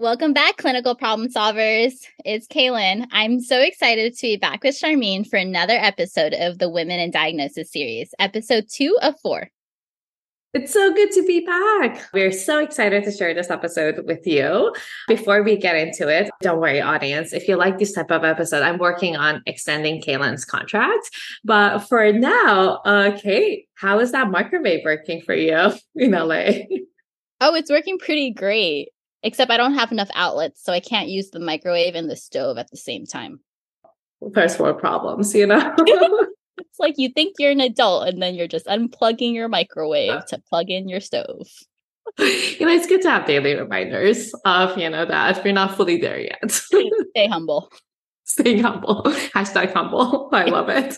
Welcome back, clinical problem solvers. It's Kaylin. I'm so excited to be back with Charmine for another episode of the Women in Diagnosis series, episode 2 of 4. It's so good to be back. We're so excited to share this episode with you. Before we get into it, don't worry, audience. If you like this type of episode, I'm working on extending Kaylin's contract. But for now, Kate, how is that microwave working for you in LA? Oh, it's working pretty great. Except I don't have enough outlets, so I can't use the microwave and the stove at the same time. First world problems, you know? It's like you think you're an adult and then you're just unplugging your microwave to plug in your stove. It's good to have daily reminders of, that we're not fully there yet. Stay humble. Staying humble. Hashtag humble. I love it.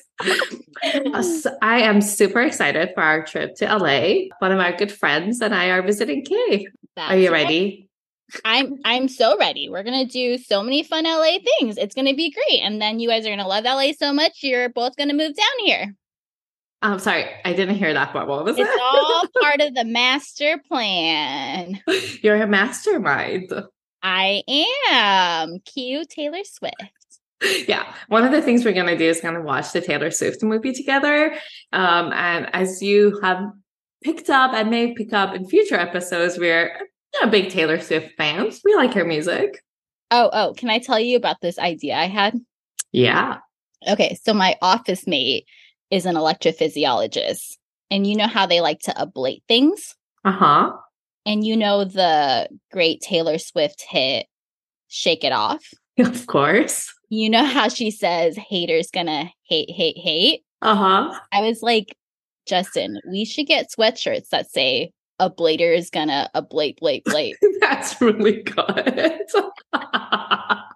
So I am super excited for our trip to LA. One of our good friends and I are visiting Kay. Are you ready? I'm so ready. We're going to do so many fun LA things. It's going to be great. And then you guys are going to love LA so much, you're both going to move down here. I'm sorry. I didn't hear that part. What was it? It's all part of the master plan. You're a mastermind. I am. Cue Taylor Swift. Yeah. One of the things we're going to do is going to watch the Taylor Swift movie together. And as you have picked up and may pick up in future episodes, we're big Taylor Swift fans. We like her music. Oh, can I tell you about this idea I had? Yeah. Okay, so my office mate is an electrophysiologist. And you know how they like to ablate things? Uh-huh. And you know the great Taylor Swift hit, Shake It Off? Of course. You know how she says, haters gonna hate, hate, hate? Uh-huh. I was like, Justin, we should get sweatshirts that say, a blader is gonna ablate, blate. That's really good. I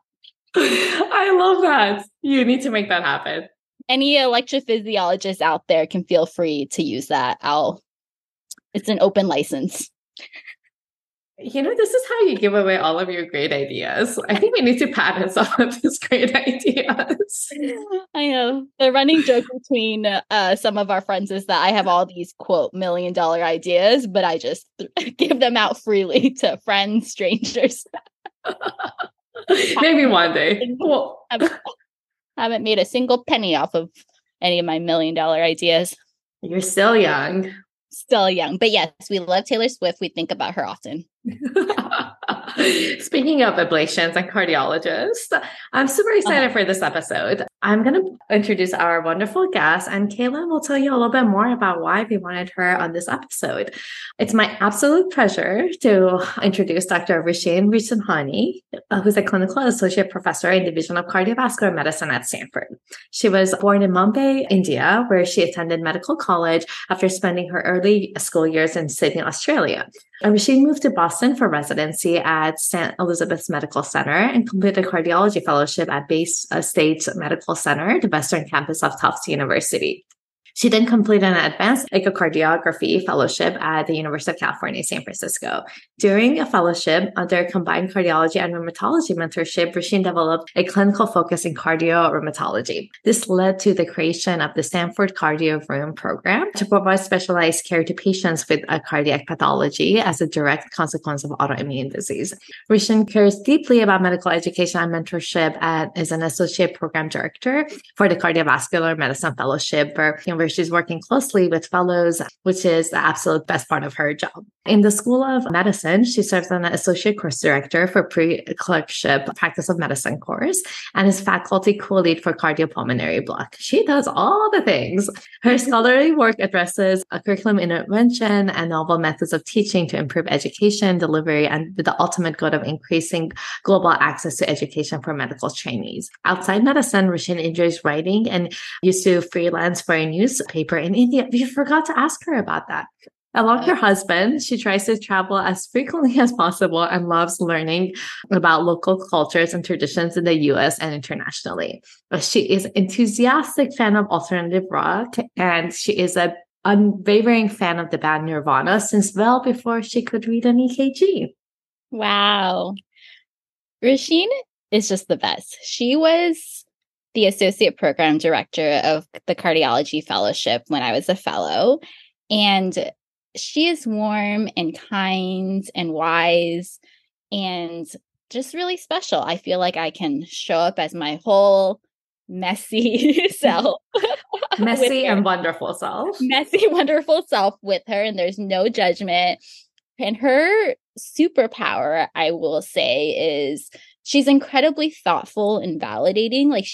love that. You need to make that happen. Any electrophysiologists out there can feel free to use that. It's an open license. This is how you give away all of your great ideas. I think we need to patent some of these great ideas. I know. The running joke between some of our friends is that I have all these, quote, $1 million ideas, but I just give them out freely to friends, strangers. Maybe one day. Well, haven't made a single penny off of any of my $1 million ideas. You're still young. Still young. But yes, we love Taylor Swift. We think about her often. Speaking of ablations and cardiologists, I'm super excited for this episode. I'm going to introduce our wonderful guest, and Kaylin will tell you a little bit more about why we wanted her on this episode. It's my absolute pleasure to introduce Dr. Rasheen Richanhani, who's a clinical associate professor in Division of Cardiovascular Medicine at Stanford. She was born in Mumbai, India, where she attended medical college after spending her early school years in Sydney, Australia. Rasheen moved to Boston for residency at St. Elizabeth's Medical Center and completed a cardiology fellowship at Bay State Medical Center, the western campus of Tufts University. She then completed an advanced echocardiography fellowship at the University of California, San Francisco. During a fellowship under combined cardiology and rheumatology mentorship, Rasheen developed a clinical focus in cardio-rheumatology. This led to the creation of the Stanford Cardio Rheum program to provide specialized care to patients with a cardiac pathology as a direct consequence of autoimmune disease. Rasheen cares deeply about medical education and mentorship and is an associate program director for the Cardiovascular Medicine Fellowship, where she's working closely with fellows, which is the absolute best part of her job. In the School of Medicine, she serves as an associate course director for pre-clerkship practice of medicine course and is faculty co-lead for cardiopulmonary block. She does all the things. Her scholarly work addresses a curriculum intervention and novel methods of teaching to improve education delivery and with the ultimate goal of increasing global access to education for medical trainees. Outside medicine, Rasheen enjoys writing and used to freelance for a newspaper in India. We forgot to ask her about that. Along her husband, she tries to travel as frequently as possible and loves learning about local cultures and traditions in the US and internationally. She is an enthusiastic fan of alternative rock, and she is an unwavering fan of the band Nirvana since well before she could read an EKG. Wow. Rasheen is just the best. She was the associate program director of the cardiology fellowship when I was a fellow. And she is warm and kind and wise. And just really special. I feel like I can show up as my whole messy self. Messy and wonderful self. Messy, wonderful self with her, and there's no judgment. And her superpower, I will say, is she's incredibly thoughtful and validating. Like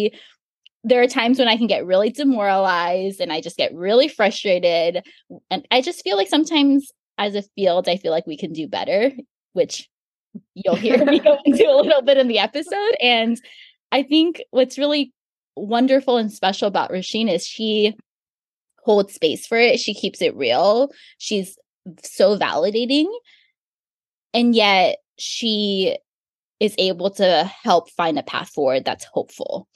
there are times when I can get really demoralized and I just get really frustrated. And I just feel like sometimes as a field, I feel like we can do better, which you'll hear me go into a little bit in the episode. And I think what's really wonderful and special about Roisin is she holds space for it. She keeps it real. She's so validating. And yet she is able to help find a path forward that's hopeful.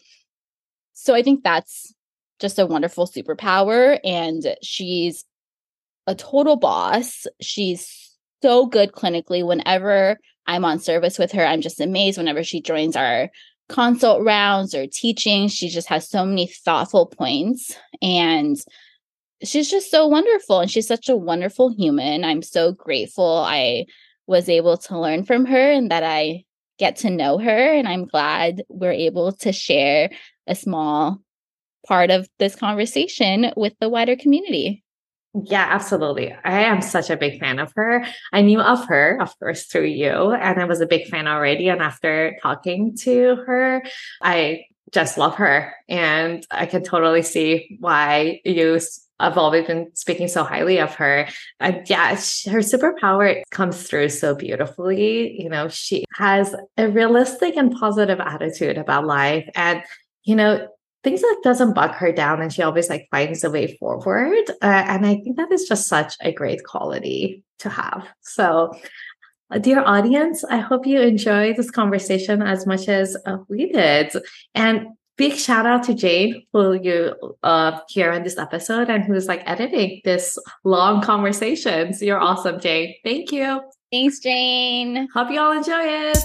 So I think that's just a wonderful superpower. And she's a total boss. She's so good clinically. Whenever I'm on service with her, I'm just amazed. Whenever she joins our consult rounds or teaching, she just has so many thoughtful points. And she's just so wonderful. And she's such a wonderful human. I'm so grateful I was able to learn from her and that I get to know her. And I'm glad we're able to share a small part of this conversation with the wider community. Yeah, absolutely. I am such a big fan of her. I knew of her, of course, through you, and I was a big fan already. And after talking to her, I just love her. And I can totally see why I've always been speaking so highly of her. And yeah, her superpower comes through so beautifully. You know, she has a realistic and positive attitude about life. And, you know, things that doesn't bug her down, and she always like finds a way forward. And I think that is just such a great quality to have. So, dear audience, I hope you enjoyed this conversation as much as we did. And big shout out to Jane, who you hear in this episode and who's like editing this long conversations. You're awesome, Jane. Thank you. Thanks, Jane. Hope you all enjoy it.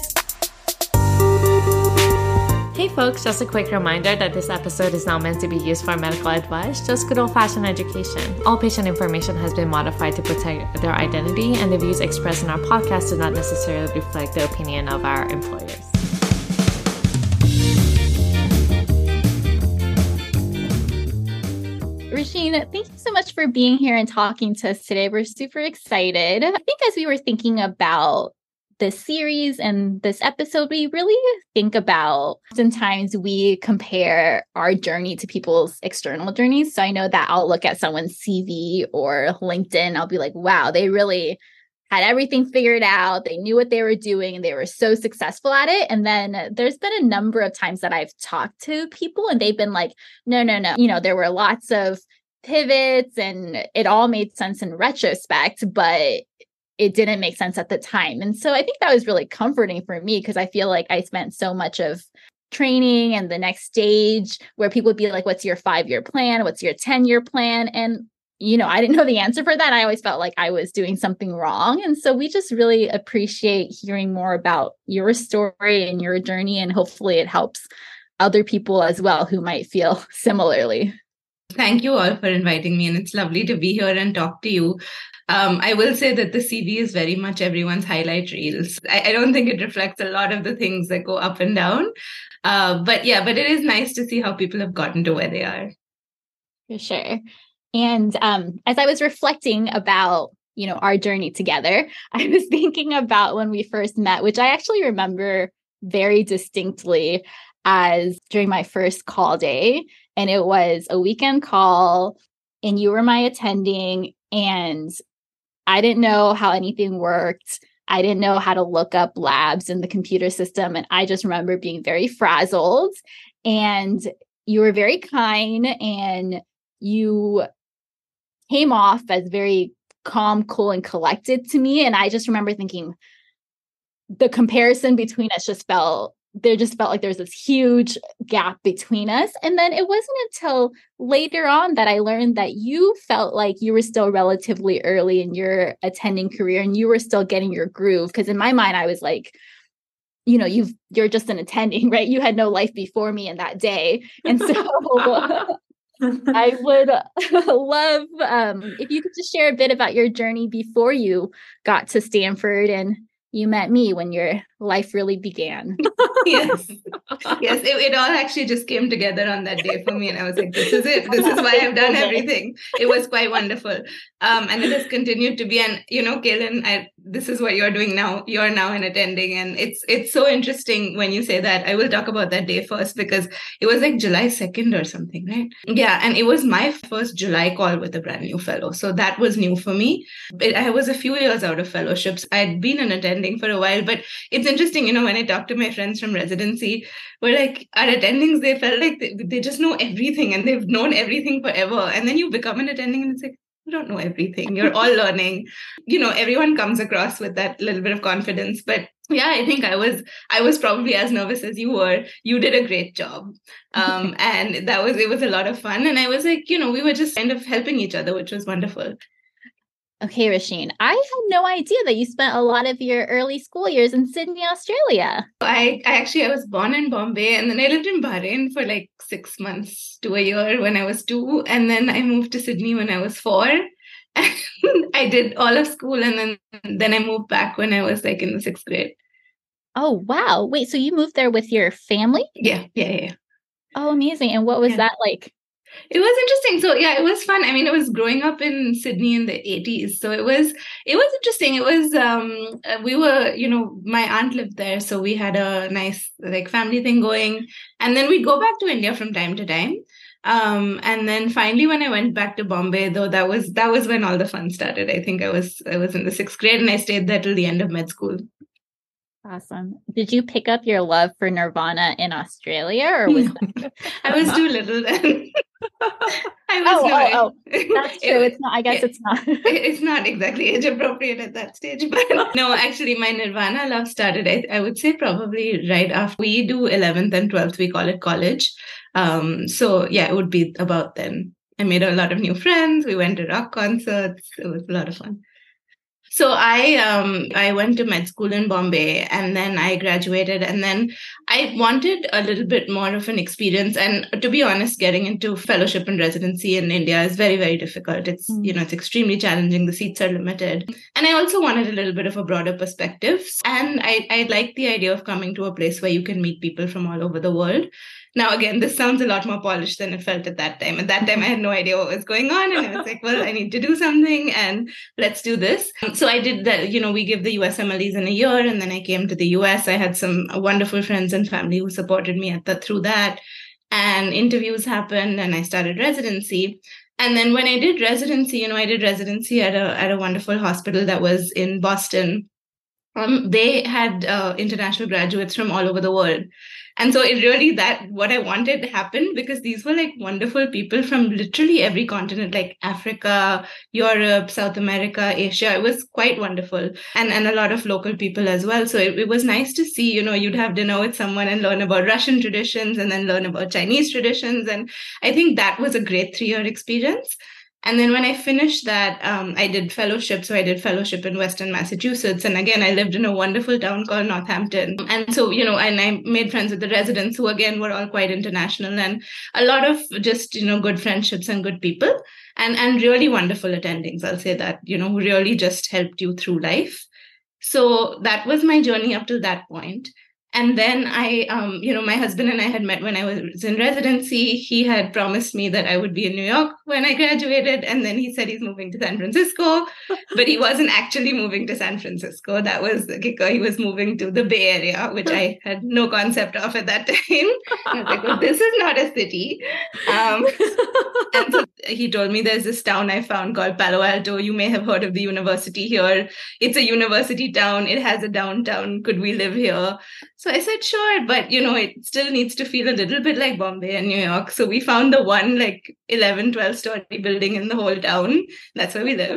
Hey folks, just a quick reminder that this episode is not meant to be used for medical advice, just good old-fashioned education. All patient information has been modified to protect their identity, and the views expressed in our podcast do not necessarily reflect the opinion of our employers. Roisin, thank you so much for being here and talking to us today. We're super excited. I think as we were thinking about this series and this episode, we really think about oftentimes we compare our journey to people's external journeys. So I know that I'll look at someone's CV or LinkedIn. I'll be like, wow, they really had everything figured out. They knew what they were doing and they were so successful at it. And then there's been a number of times that I've talked to people and they've been like, no. You know, there were lots of pivots and it all made sense in retrospect, but it didn't make sense at the time. And so I think that was really comforting for me because I feel like I spent so much of training and the next stage where people would be like, what's your 5-year plan? What's your 10-year plan? And, you know, I didn't know the answer for that. I always felt like I was doing something wrong. And so we just really appreciate hearing more about your story and your journey. And hopefully it helps other people as well who might feel similarly. Thank you all for inviting me. And it's lovely to be here and talk to you. I will say that the CV is very much everyone's highlight reels. I don't think it reflects a lot of the things that go up and down. But it is nice to see how people have gotten to where they are. For sure. And as I was reflecting about, you know, our journey together, I was thinking about when we first met, which I actually remember very distinctly as during my first call day. And it was a weekend call and you were my attending and I didn't know how anything worked. I didn't know how to look up labs in the computer system. And I just remember being very frazzled. And you were very kind and you came off as very calm, cool, and collected to me. And I just remember thinking the comparison between us just felt like there was this huge gap between us. And then it wasn't until later on that I learned that you felt like you were still relatively early in your attending career and you were still getting your groove. Because in my mind, I was like, you know, you're just an attending, right? You had no life before me in that day. And so I would love if you could just share a bit about your journey before you got to Stanford and, you met me when your life really began. Yes. Yes. It all actually just came together on that day for me. And I was like, this is it. This is why I've done everything. It was quite wonderful. And it has continued to be. And, Kaylin, this is what you're doing now. You're now in attending. And it's so interesting when you say that. I will talk about that day first because it was like July 2nd or something, right? Yeah. And it was my first July call with a brand new fellow. So that was new for me. I was a few years out of fellowships. I'd been in attending for a while, but it's interesting, when I talk to my friends from residency, we're like, our attendings, they felt like they just know everything and they've known everything forever. And then you become an attending and it's like, you don't know everything. You're all learning. Everyone comes across with that little bit of confidence. But yeah, I think I was probably as nervous as you were. You did a great job. And it was a lot of fun. And I was like, we were just kind of helping each other, which was wonderful. Okay, Roisin, I had no idea that you spent a lot of your early school years in Sydney, Australia. I was born in Bombay and then I lived in Bahrain for like 6 months to a year when I was 2. And then I moved to Sydney when I was 4. And I did all of school and then I moved back when I was like in the 6th grade. Oh, wow. Wait, so you moved there with your family? Yeah. Oh, amazing. And what was that like? It was interesting. So yeah, it was fun. I mean, it was growing up in Sydney in the 80s. So it was interesting. It was, we were, my aunt lived there. So we had a nice like family thing going. And then we'd go back to India from time to time. And then finally, when I went back to Bombay, though, that was when all the fun started. I think I was in the 6th grade and I stayed there till the end of med school. Awesome. Did you pick up your love for Nirvana in Australia or was that... I was too little then. That's true. It's not. I guess it's not. It's not exactly age appropriate at that stage. But no, actually, my Nirvana love started, I would say, probably right after we do 11th and 12th. We call it college. So yeah, it would be about then. I made a lot of new friends. We went to rock concerts. It was a lot of fun. So I went to med school in Bombay and then I graduated and then I wanted a little bit more of an experience. And to be honest, getting into fellowship and residency in India is very, very difficult. It's, it's extremely challenging. The seats are limited. And I also wanted a little bit of a broader perspective. And I liked the idea of coming to a place where you can meet people from all over the world. Now, again, this sounds a lot more polished than it felt at that time. At that time, I had no idea what was going on. And I was like, well, I need to do something and let's do this. So I did that. We give the USMLEs in a year. And then I came to the US. I had some wonderful friends and family who supported me through that. And interviews happened and I started residency. And then when I did residency, I did residency at a wonderful hospital that was in Boston. They had international graduates from all over the world. And so it really what I wanted happened because these were like wonderful people from literally every continent, like Africa, Europe, South America, Asia. It was quite wonderful. And a lot of local people as well. So it was nice to see, you'd have dinner with someone and learn about Russian traditions and then learn about Chinese traditions. And I think that was a great 3-year experience. And then when I finished that, I did fellowship. So I did fellowship in Western Massachusetts. And again, I lived in a wonderful town called Northampton. And so, and I made friends with the residents who, again, were all quite international and a lot of just, good friendships and good people and really wonderful attendings. I'll say that, who really just helped you through life. So that was my journey up to that point. And then I, my husband and I had met when I was in residency. He had promised me that I would be in New York when I graduated. And then he said he's moving to San Francisco, but he wasn't actually moving to San Francisco. That was the kicker. He was moving to the Bay Area, which I had no concept of at that time. I was like, well, this is not a city. And so he told me there's this town I found called Palo Alto. You may have heard of the university here. It's a university town. It has a downtown. Could we live here? So I said, sure, but, it still needs to feel a little bit like Bombay and New York. So we found the one 11, 12-story building in the whole town. That's where we live.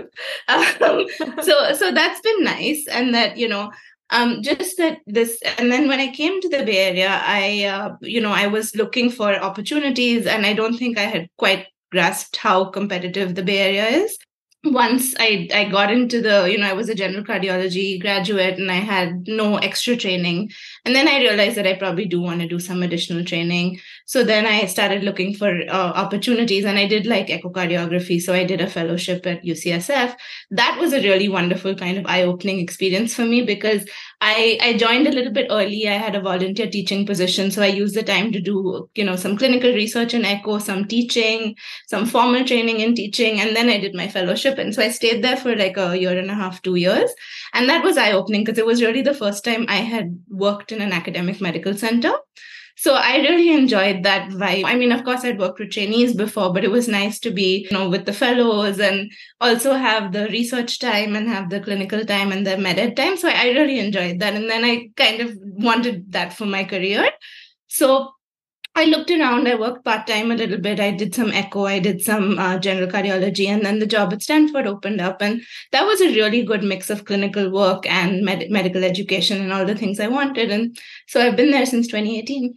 So that's been nice. And that, just that this, and then when I came to the Bay Area, I was looking for opportunities and I don't think I had quite grasped how competitive the Bay Area is. Once I got into I was a general cardiology graduate and I had no extra training. And then I realized that I probably do want to do some additional training. So then I started looking for opportunities, and I did like echocardiography. So I did a fellowship at UCSF. That was a really wonderful kind of eye-opening experience for me because I joined a little bit early. I had a volunteer teaching position. So I used the time to do, some clinical research in echo, some teaching, some formal training in teaching. And then I did my fellowship. And so I stayed there for like a year and a half, 2 years. And that was eye-opening because it was really the first time I had worked in an academic medical center. So I really enjoyed that vibe. I mean, of course, I'd worked with trainees before, but it was nice to be, with the fellows and also have the research time and have the clinical time and the med ed time. So I really enjoyed that. And then I kind of wanted that for my career. So I looked around, I worked part-time a little bit. I did some echo, I did some general cardiology, and then the job at Stanford opened up. And that was a really good mix of clinical work and medical education and all the things I wanted. And so I've been there since 2018.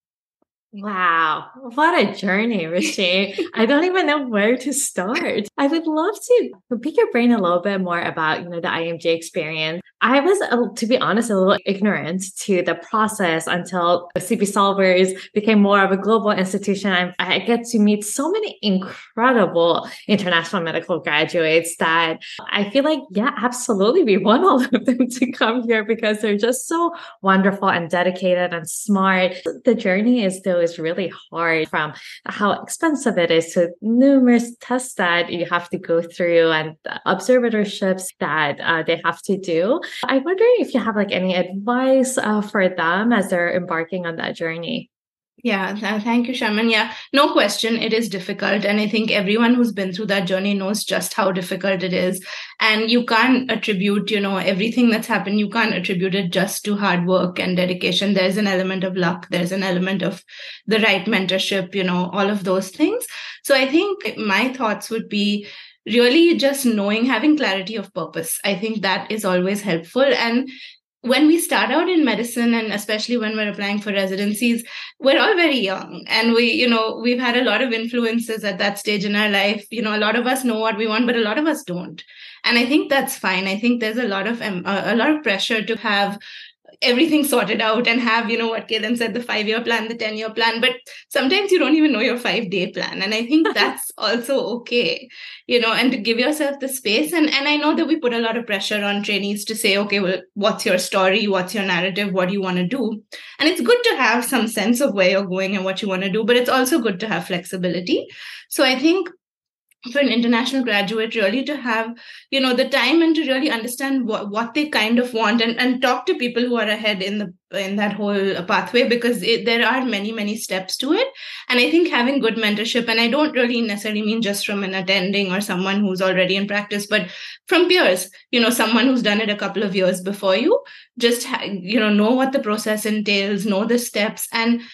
Wow, what a journey, Rasheen. I don't even know where to start. I would love to pick your brain a little bit more about, the IMG experience. I was, to be honest, a little ignorant to the process until CB Solvers became more of a global institution. I get to meet so many incredible international medical graduates that I feel like, yeah, absolutely, we want all of them to come here because they're just so wonderful and dedicated and smart. The journey is really hard, from how expensive it is to numerous tests that you have to go through and observatorships that they have to do. I'm wondering if you have like any advice for them as they're embarking on that journey. Yeah, thank you, Shaman. Yeah, no question. It is difficult. And I think everyone who's been through that journey knows just how difficult it is. And you can't attribute, everything that's happened, you can't attribute it just to hard work and dedication. There's an element of luck. There's an element of the right mentorship, all of those things. So I think my thoughts would be really just having clarity of purpose. I think that is always helpful. And when we start out in medicine, and especially when we're applying for residencies, we're all very young, and we've had a lot of influences at that stage in our life. A lot of us know what we want, but a lot of us don't. And I think that's fine. I think there's a lot of pressure to have everything sorted out and have, what Kailan said, the 5-year plan, the 10-year plan, but sometimes you don't even know your 5-day plan. And I think that's also okay, and to give yourself the space. And I know that we put a lot of pressure on trainees to say, okay, well, what's your story? What's your narrative? What do you want to do? And it's good to have some sense of where you're going and what you want to do, but it's also good to have flexibility. So I think for an international graduate, really to have, the time and to really understand what they kind of want, and talk to people who are ahead in that whole pathway, because there are many, many steps to it. And I think having good mentorship, and I don't really necessarily mean just from an attending or someone who's already in practice, but from peers, someone who's done it a couple of years before you, just, know what the process entails, know the steps,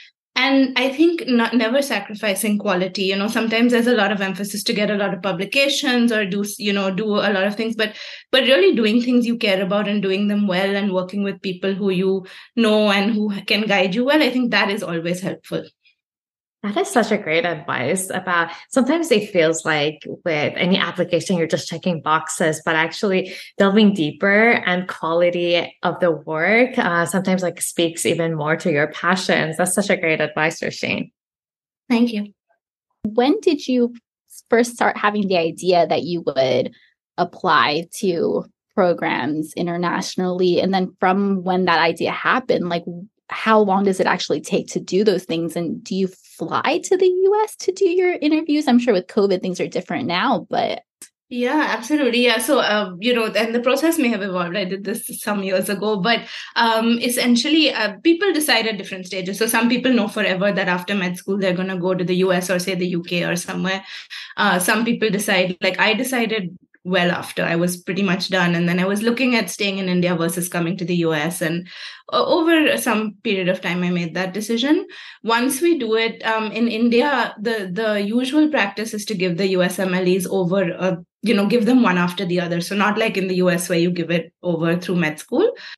and I think never sacrificing quality. Sometimes there's a lot of emphasis to get a lot of publications or do a lot of things, but really doing things you care about and doing them well and working with people who you know and who can guide you well, I think that is always helpful. That is such a great advice about, sometimes it feels like with any application, you're just checking boxes, but actually delving deeper and quality of the work sometimes like speaks even more to your passions. That's such a great advice, Rasheen. Thank you. When did you first start having the idea that you would apply to programs internationally? And then from when that idea happened, like, how long does it actually take to do those things? And do you fly to the US to do your interviews? I'm sure with COVID, things are different now, but... Yeah, absolutely. Yeah. So, and the process may have evolved. I did this some years ago, but essentially people decide at different stages. So some people know forever that after med school, they're going to go to the US or say the UK or somewhere. Some people decide, like I decided well after I was pretty much done. And then I was looking at staying in India versus coming to the US. And over some period of time, I made that decision. Once we do it in India, the usual practice is to give the USMLEs over, give them one after the other. So not like in the US where you give it over through med school.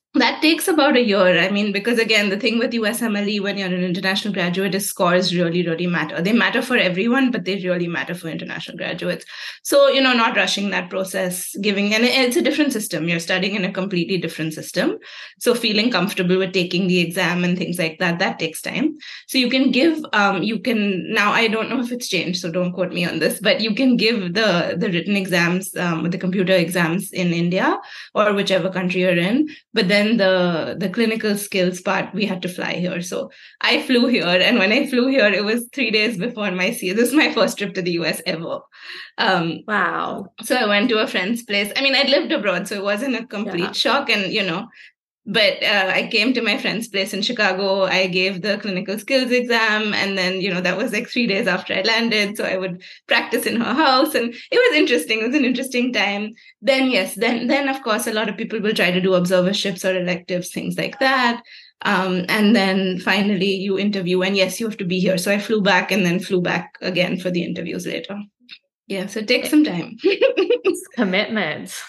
That takes about a year. I mean, because again, the thing with USMLE when you're an international graduate is scores really, really matter. They matter for everyone, but they really matter for international graduates. So, not rushing that process, and it's a different system. You're studying in a completely different system. So feeling comfortable with taking the exam and things like that, that takes time. So you can give, now I don't know if it's changed, so don't quote me on this, but you can give the written exams, the computer exams in India or whichever country you're in. But then the clinical skills part, we had to fly here. So I flew here. And when I flew here, it was 3 days before my CA. This is my first trip to the US ever. Wow. So I went to a friend's place. I mean, I'd lived abroad, so it wasn't a complete shock. And, but I came to my friend's place in Chicago. I gave the clinical skills exam. And then, that was like 3 days after I landed. So I would practice in her house. And it was interesting. It was an interesting time. Then, yes, then of course, a lot of people will try to do observerships or electives, things like that. And then finally you interview. And yes, you have to be here. So I flew back and then flew back again for the interviews later. Yeah, so it takes some time. It's commitment.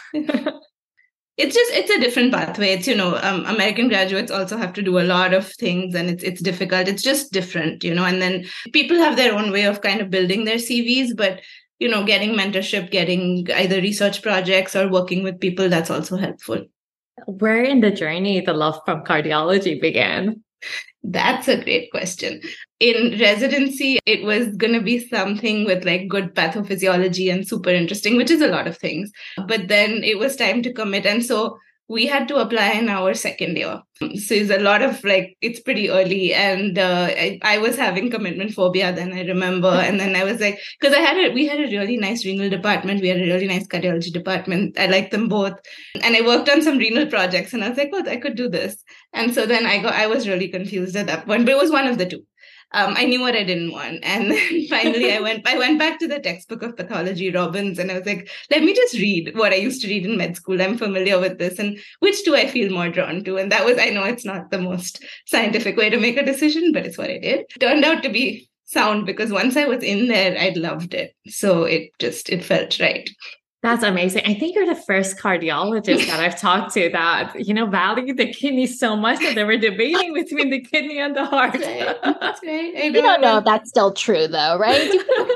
It's a different pathway. It's, American graduates also have to do a lot of things and it's difficult. It's just different, and then people have their own way of kind of building their CVs, but, getting mentorship, getting either research projects or working with people, that's also helpful. Where in the journey the love from cardiology began? That's a great question. In residency, it was going to be something with like good pathophysiology and super interesting, which is a lot of things. But then it was time to commit. And so we had to apply in our second year. So it's a lot of it's pretty early. And I was having commitment phobia then, I remember. And then I was like, because we had a really nice renal department. We had a really nice cardiology department. I liked them both. And I worked on some renal projects and I was like, I could do this. And so then I was really confused at that point, but it was one of the two. I knew what I didn't want. And then finally I went back to the textbook of pathology, Robbins, and I was like, let me just read what I used to read in med school. I'm familiar with this. And which do I feel more drawn to? And I know it's not the most scientific way to make a decision, but it's what I did. Turned out to be sound because once I was in there, I loved it. So it felt right. That's amazing. I think you're the first cardiologist that I've talked to that, valued the kidney so much that they were debating between the kidney and the heart. That's right. You don't know if that's still true though, right?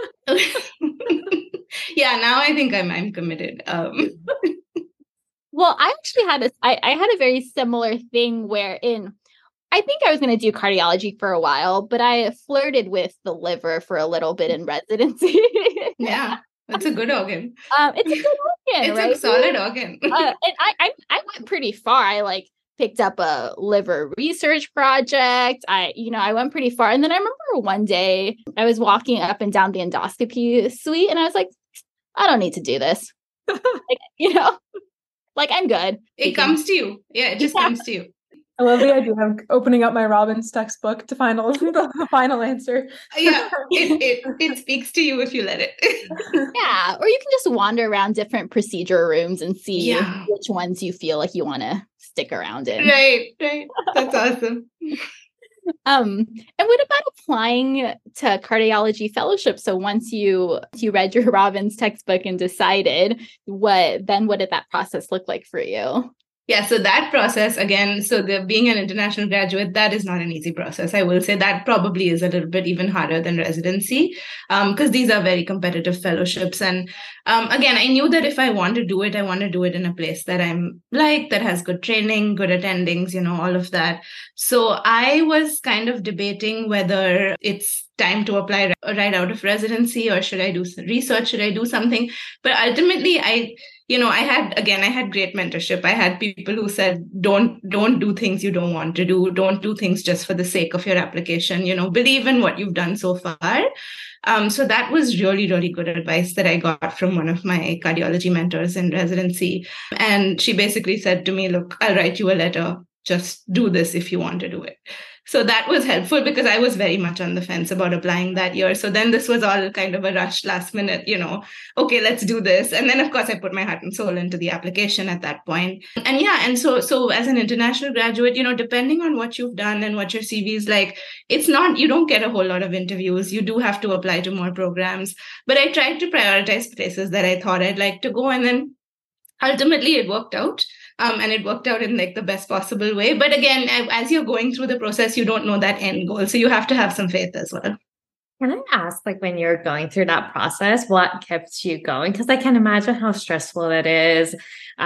Yeah, now I think I'm committed. Well, I actually had I had a very similar thing wherein I think I was going to do cardiology for a while, but I flirted with the liver for a little bit in residency. Yeah. That's a good organ. It's a good organ. It's right? a solid organ. And I went pretty far. I picked up a liver research project. I went pretty far. And then I remember one day I was walking up and down the endoscopy suite, and I was like, I don't need to do this. I'm good. It comes to you. Yeah, it just comes to you. I love the idea of opening up my Robbins textbook to find the final answer. Yeah, it speaks to you if you let it. Yeah, or you can just wander around different procedure rooms and see which ones you feel like you want to stick around in. Right. That's awesome. And what about applying to cardiology fellowship? So once you read your Robbins textbook and decided, what did that process look like for you? Yeah, so that process, again, being an international graduate, that is not an easy process. I will say that probably is a little bit even harder than residency because these are very competitive fellowships. And again, I knew that if I want to do it, I want to do it in a place that I'm that has good training, good attendings, all of that. So I was kind of debating whether it's time to apply right out of residency or should I do research? Should I do something? But ultimately, I had great mentorship. I had people who said, don't do things you don't want to do. Don't do things just for the sake of your application. Believe in what you've done so far. So that was really, really good advice that I got from one of my cardiology mentors in residency. And she basically said to me, look, I'll write you a letter. Just do this if you want to do it. So that was helpful because I was very much on the fence about applying that year. So then this was all kind of a rush last minute, okay, let's do this. And then, of course, I put my heart and soul into the application at that point. And so as an international graduate, depending on what you've done and what your CV is like, it's not, you don't get a whole lot of interviews. You do have to apply to more programs. But I tried to prioritize places that I thought I'd like to go. And then ultimately it worked out. And it worked out in like the best possible way. But again, as you're going through the process, you don't know that end goal. So you have to have some faith as well. Can I ask, like, when you're going through that process, what kept you going? Because I can imagine how stressful it is.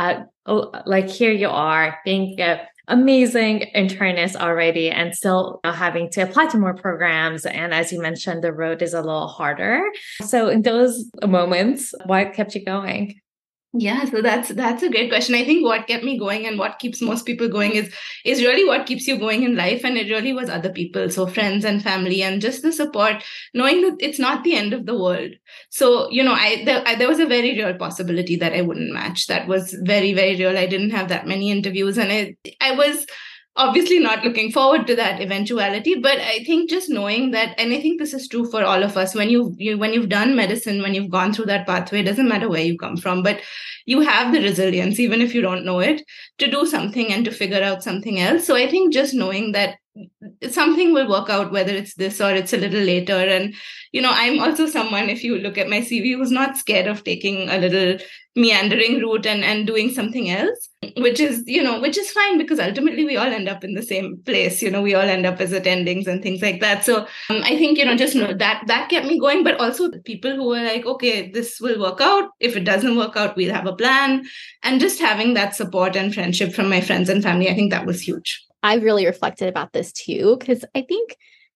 Like, here you are being an amazing internist already and still having to apply to more programs. And as you mentioned, the road is a little harder. So in those moments, what kept you going? Yeah, so that's a great question. I think what kept me going and what keeps most people going is really what keeps you going in life. And it really was other people. So friends and family and just the support, knowing that it's not the end of the world. So, there was a very real possibility that I wouldn't match. That was very, very real. I didn't have that many interviews and I was obviously not looking forward to that eventuality, but I think just knowing that, and I think this is true for all of us, when you've done medicine, when you've gone through that pathway, it doesn't matter where you come from, but you have the resilience, even if you don't know it, to do something and to figure out something else. So I think just knowing that something will work out, whether it's this or it's a little later. And, I'm also someone, if you look at my CV, who's not scared of taking a little meandering route and doing something else, which is fine, because ultimately we all end up in the same place. We all end up as attendings and things like that. So I think, just know that kept me going, but also the people who were like, okay, this will work out. If it doesn't work out, we'll have a plan. And just having that support and friendship from my friends and family, I think that was huge. I've really reflected about this too, because I think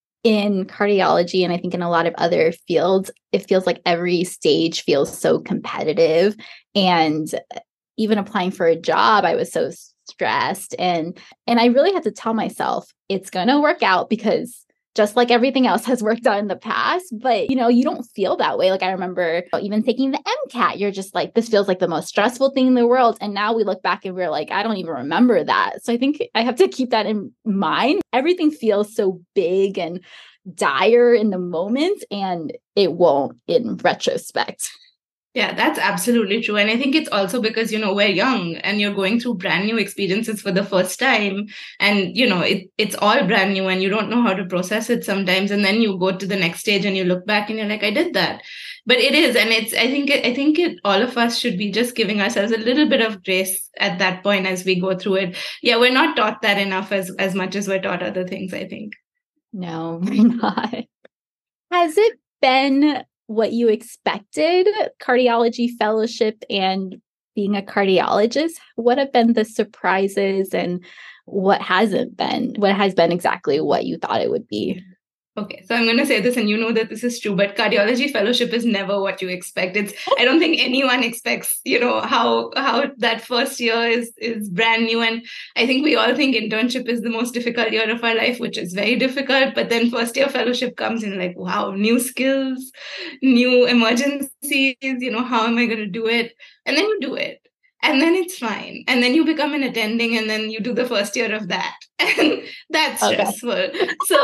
in cardiology, and I think in a lot of other fields, it feels like every stage feels so competitive. And even applying for a job, I was so stressed. And I really had to tell myself, it's going to work out, because just like everything else has worked out in the past, but you don't feel that way. Like I remember even taking the MCAT, you're just like, this feels like the most stressful thing in the world. And now we look back and we're like, I don't even remember that. So I think I have to keep that in mind. Everything feels so big and dire in the moment, and it won't in retrospect. Yeah, that's absolutely true. And I think it's also because, we're young and you're going through brand new experiences for the first time. And, it's all brand new and you don't know how to process it sometimes. And then you go to the next stage and you look back and you're like, I did that. But it is. And I think all of us should be just giving ourselves a little bit of grace at that point as we go through it. Yeah, we're not taught that enough as much as we're taught other things, I think. No, we're not. Has it been what you expected, cardiology fellowship and being a cardiologist? What have been the surprises, and what hasn't been? What has been exactly what you thought it would be? Okay, so I'm going to say this, and that this is true, but cardiology fellowship is never what you expect. I don't think anyone expects, how that first year is brand new. And I think we all think internship is the most difficult year of our life, which is very difficult. But then first year fellowship comes in like, wow, new skills, new emergencies, how am I going to do it? And then you do it. And then it's fine. And then you become an attending, and then you do the first year of that. And that's stressful. Okay. So,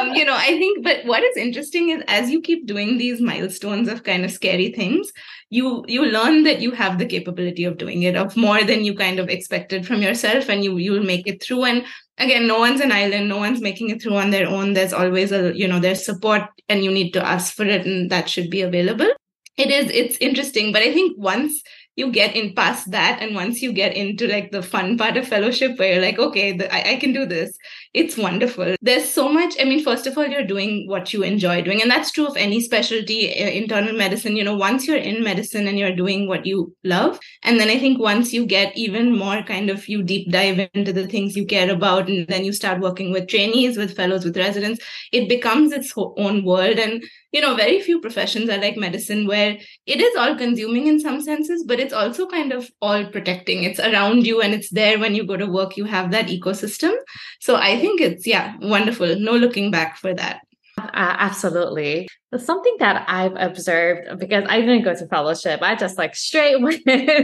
I think, but what is interesting is as you keep doing these milestones of kind of scary things, you learn that you have the capability of doing it, of more than you kind of expected from yourself, and you'll make it through. And again, no one's an island. No one's making it through on their own. There's always there's support, and you need to ask for it, and that should be available. It's interesting. But I think once you get in past that, and once you get into like the fun part of fellowship where you're like, okay, I can do this, it's wonderful. There's so much. I mean, first of all, you're doing what you enjoy doing. And that's true of any specialty, internal medicine. Once you're in medicine and you're doing what you love. And then I think once you get even more kind of, you deep dive into the things you care about, and then you start working with trainees, with fellows, with residents, it becomes its own world. And very few professions are like medicine, where it is all consuming in some senses, but it's also kind of all protecting. It's around you and it's there when you go to work. You have that ecosystem. So I think it's, wonderful. No looking back for that. Absolutely. It's something that I've observed, because I didn't go to fellowship. I just straight went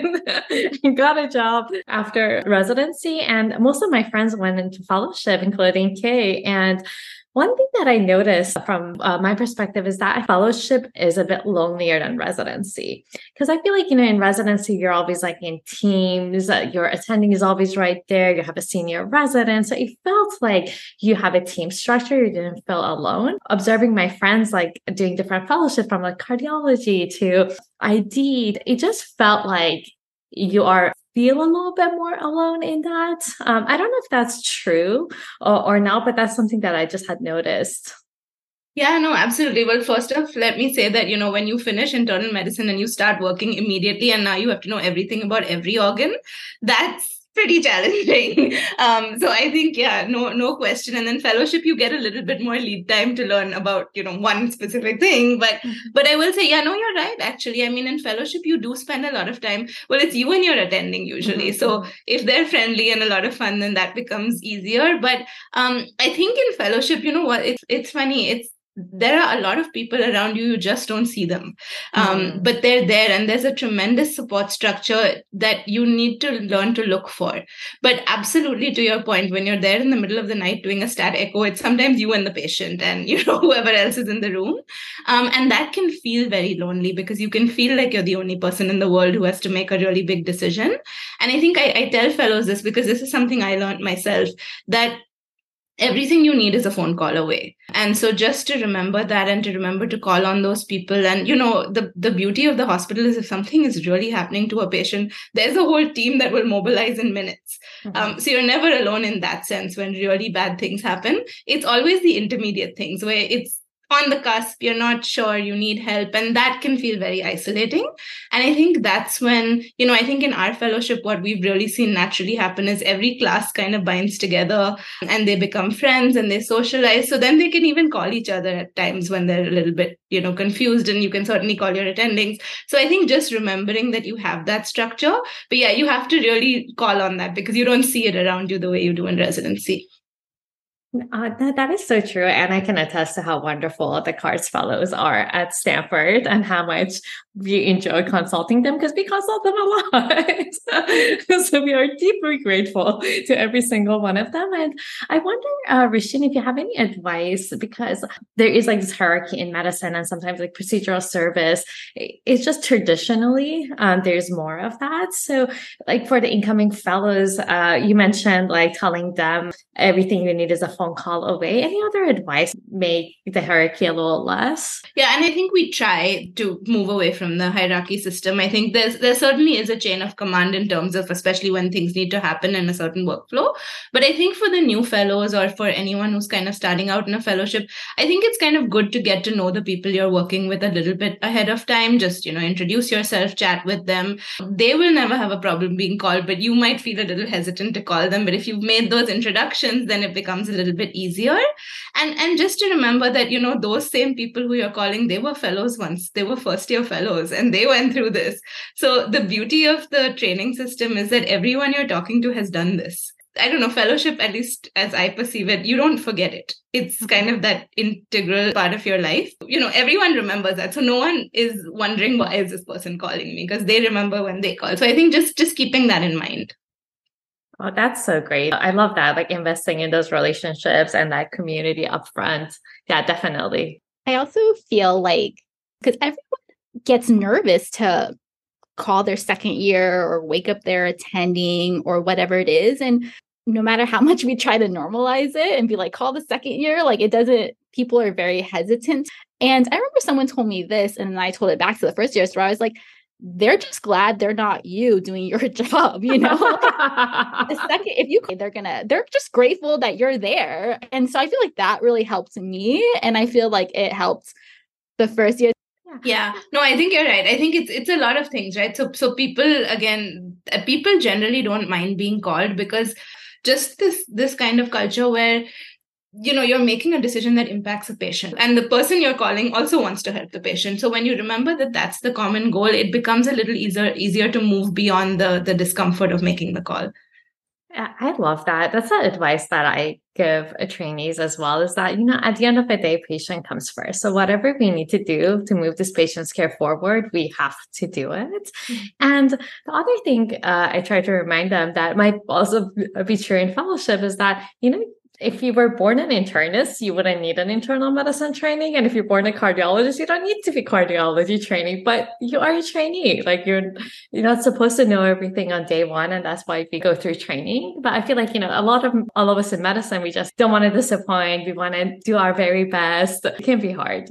and got a job after residency. And most of my friends went into fellowship, including Kay. And one thing that I noticed from my perspective is that fellowship is a bit lonelier than residency. Because I feel like, in residency, you're always in teams, your attending is always right there. You have a senior resident. So it felt like you have a team structure. You didn't feel alone. Observing my friends, doing different fellowship from cardiology to ID, it just felt like you are feel a little bit more alone in that. I don't know if that's true or not, but that's something that I just had noticed. Yeah, no, absolutely. Well, first off, let me say that, when you finish internal medicine and you start working immediately and now you have to know everything about every organ, that's pretty challenging. So I think, yeah, no question. And then fellowship, you get a little bit more lead time to learn about, one specific thing. But I will say, yeah, no, you're right. Actually, I mean, in fellowship, you do spend a lot of time. Well, it's you and you're attending usually. So if they're friendly and a lot of fun, then that becomes easier. But I think in fellowship, you know what, it's funny. There are a lot of people around you just don't see them, but they're there, and there's a tremendous support structure that you need to learn to look for. But absolutely, to your point, when you're there in the middle of the night doing a stat echo, it's sometimes you and the patient and whoever else is in the room, and that can feel very lonely because you can feel like you're the only person in the world who has to make a really big decision. And I think I tell fellows this because this is something I learned myself, that everything you need is a phone call away. And so just to remember that and to remember to call on those people. And, the beauty of the hospital is if something is really happening to a patient, there's a whole team that will mobilize in minutes. So you're never alone in that sense when really bad things happen. It's always the intermediate things where it's on the cusp, you're not sure, you need help, and that can feel very isolating. And I think that's when, I think in our fellowship, what we've really seen naturally happen is every class kind of binds together and they become friends and they socialize. So then they can even call each other at times when they're a little bit, confused, and you can certainly call your attendings. So I think just remembering that you have that structure, but yeah, you have to really call on that because you don't see it around you the way you do in residency. That is so true. And I can attest to how wonderful the CARDS fellows are at Stanford and how much we enjoy consulting them because we consult them a lot. So we are deeply grateful to every single one of them. And I wonder, Rishin, if you have any advice, because there is like this hierarchy in medicine and sometimes like procedural service. It's just traditionally, there's more of that. So like for the incoming fellows, you mentioned like telling them everything you need is a phone call away. Any other advice make the hierarchy a little less? Yeah, and I think we try to move away from the hierarchy system. I think there certainly is a chain of command in terms of, especially when things need to happen in a certain workflow. But I think for the new fellows or for anyone who's kind of starting out in a fellowship, I think it's kind of good to get to know the people you're working with a little bit ahead of time. Just, introduce yourself, chat with them. They will never have a problem being called, but you might feel a little hesitant to call them. But if you've made those introductions, then it becomes a little bit easier. And just to remember that, those same people who you're calling, they were fellows once. They were first year fellows and they went through this. So the beauty of the training system is that everyone you're talking to has done this. I don't know, fellowship, at least as I perceive it, you don't forget it. It's kind of that integral part of your life. Everyone remembers that. So no one is wondering, why is this person calling me? Because they remember when they call. So I think just keeping that in mind. Oh, that's so great. I love that, like investing in those relationships and that community upfront. Yeah, definitely. I also feel like, because everyone gets nervous to call their second year or wake up their attending or whatever it is. And no matter how much we try to normalize it and be like, call the second year, like it doesn't, people are very hesitant. And I remember someone told me this and I told it back to the first year. So I was like, they're just glad they're not you doing your job, The second, they're just grateful that you're there. And so I feel like that really helped me. And I feel like it helped the first year. Yeah, no, I think you're right. I think it's a lot of things, right? So people generally don't mind being called because just this kind of culture where you're making a decision that impacts a patient and the person you're calling also wants to help the patient. So when you remember that that's the common goal, it becomes a little easier to move beyond the discomfort of making the call. I love that. That's the advice that I give trainees as well, is that, at the end of the day, patient comes first. So whatever we need to do to move this patient's care forward, we have to do it. Mm-hmm. And the other thing I try to remind them that might also be true in fellowship is that, if you were born an internist, you wouldn't need an internal medicine training. And if you're born a cardiologist, you don't need to be cardiology training, but you are a trainee. Like you're not supposed to know everything on day one. And that's why we go through training. But I feel like, all of us in medicine, we just don't want to disappoint. We want to do our very best. It can be hard.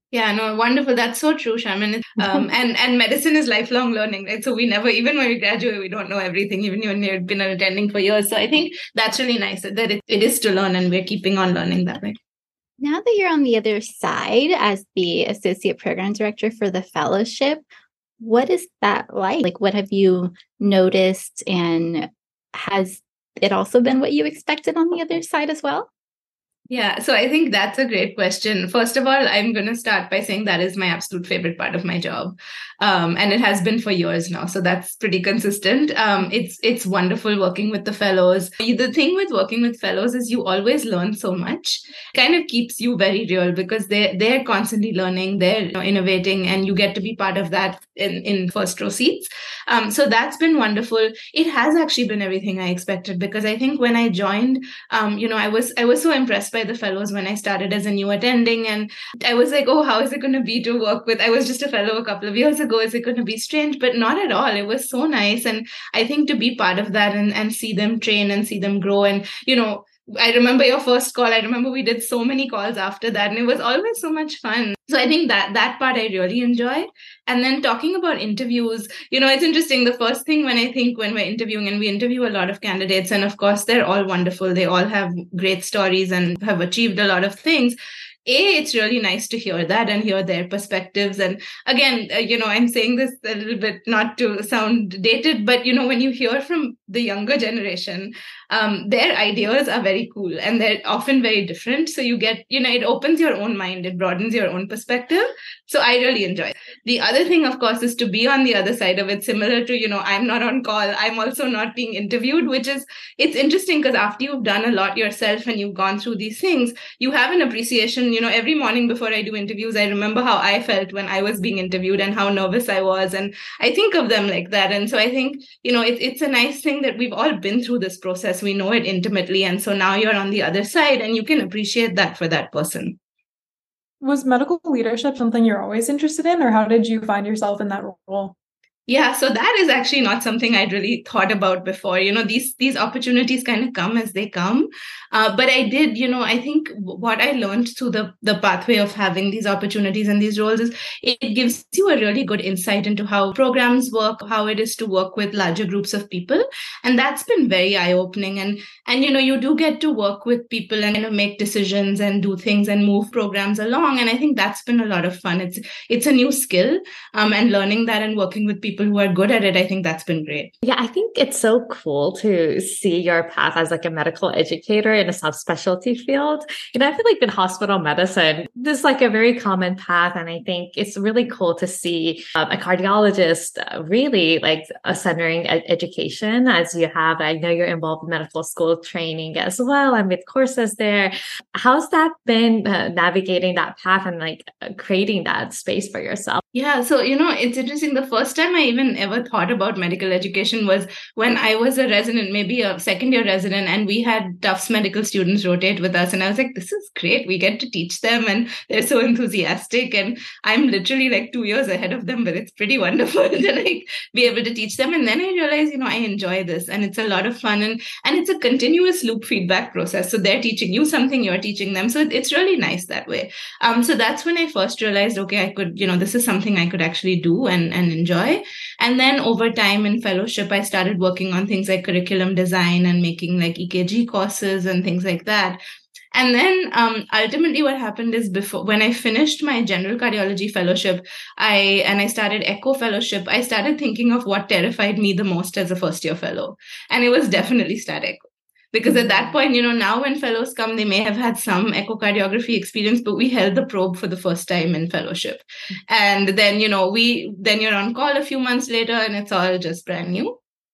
Yeah, no, wonderful. That's so true, Sharman. And medicine is lifelong learning, right? So we never, even when we graduate, we don't know everything, even when you've been attending for years. So I think that's really nice that it is to learn, and we're keeping on learning that way. Now that you're on the other side as the associate program director for the fellowship, what is that like? Like, what have you noticed, and has it also been what you expected on the other side as well? Yeah, so I think that's a great question. First of all, I'm going to start by saying that is my absolute favorite part of my job, and it has been for years now. So that's pretty consistent. It's wonderful working with the fellows. The thing with working with fellows is you always learn so much. Kind of keeps you very real because they're constantly learning, they're innovating, and you get to be part of that in first row seats. So that's been wonderful. It has actually been everything I expected because I think when I joined, I was so impressed by the fellows when I started as a new attending, and I was like, oh, how is it going to be to work with? I was just a fellow a couple of years ago. Is it going to be strange? But not at all. It was so nice, and I think to be part of that and see them train and see them grow, and I remember your first call. I remember we did so many calls after that, and it was always so much fun. So I think that part I really enjoy. And then talking about interviews, it's interesting. The first thing when we're interviewing, and we interview a lot of candidates, and of course, they're all wonderful. They all have great stories and have achieved a lot of things. It's really nice to hear that and hear their perspectives. And again, I'm saying this a little bit not to sound dated, but, when you hear from the younger generation, their ideas are very cool and they're often very different. So you get, it opens your own mind, it broadens your own perspective. So I really enjoy it. The other thing, of course, is to be on the other side of it, similar to, I'm not on call. I'm also not being interviewed, it's interesting because after you've done a lot yourself and you've gone through these things, you have an appreciation. Every morning before I do interviews, I remember how I felt when I was being interviewed and how nervous I was. And I think of them like that. And so I think, it's a nice thing that we've all been through this process. We know it intimately. And so now you're on the other side and you can appreciate that for that person. Was medical leadership something you're always interested in, or how did you find yourself in that role? Yeah, so that is actually not something I'd really thought about before. These opportunities kind of come as they come. But I did, I think what I learned through the pathway of having these opportunities and these roles is it gives you a really good insight into how programs work, how it is to work with larger groups of people. And that's been very eye-opening. And you do get to work with people and make decisions and do things and move programs along. And I think that's been a lot of fun. It's a new skill, and learning that and working with people who are good at it, I think that's been great. Yeah, I think it's so cool to see your path as like a medical educator in a subspecialty field. I feel like in hospital medicine, this is like a very common path. And I think it's really cool to see a cardiologist really like centering education as you have. I know you're involved in medical school training as well and with courses there. How's that been navigating that path and like creating that space for yourself? Yeah, so it's interesting. The first time I even ever thought about medical education was when I was a resident, maybe a second year resident, and we had Tufts medical students rotate with us. And I was like, this is great. We get to teach them and they're so enthusiastic. And I'm literally like 2 years ahead of them, but it's pretty wonderful to like be able to teach them. And then I realized, I enjoy this and it's a lot of fun and it's a continuous loop feedback process. So they're teaching you something, you're teaching them. So it's really nice that way. So that's when I first realized, okay, I could, this is something I could actually do and enjoy. And then over time in fellowship, I started working on things like curriculum design and making like EKG courses and things like that. And then ultimately what happened is when I finished my general cardiology fellowship, I started echo fellowship, I started thinking of what terrified me the most as a first year fellow. And it was definitely static. Because at that point, now when fellows come, they may have had some echocardiography experience, but we held the probe for the first time in fellowship. And then, then you're on call a few months later and it's all just brand new.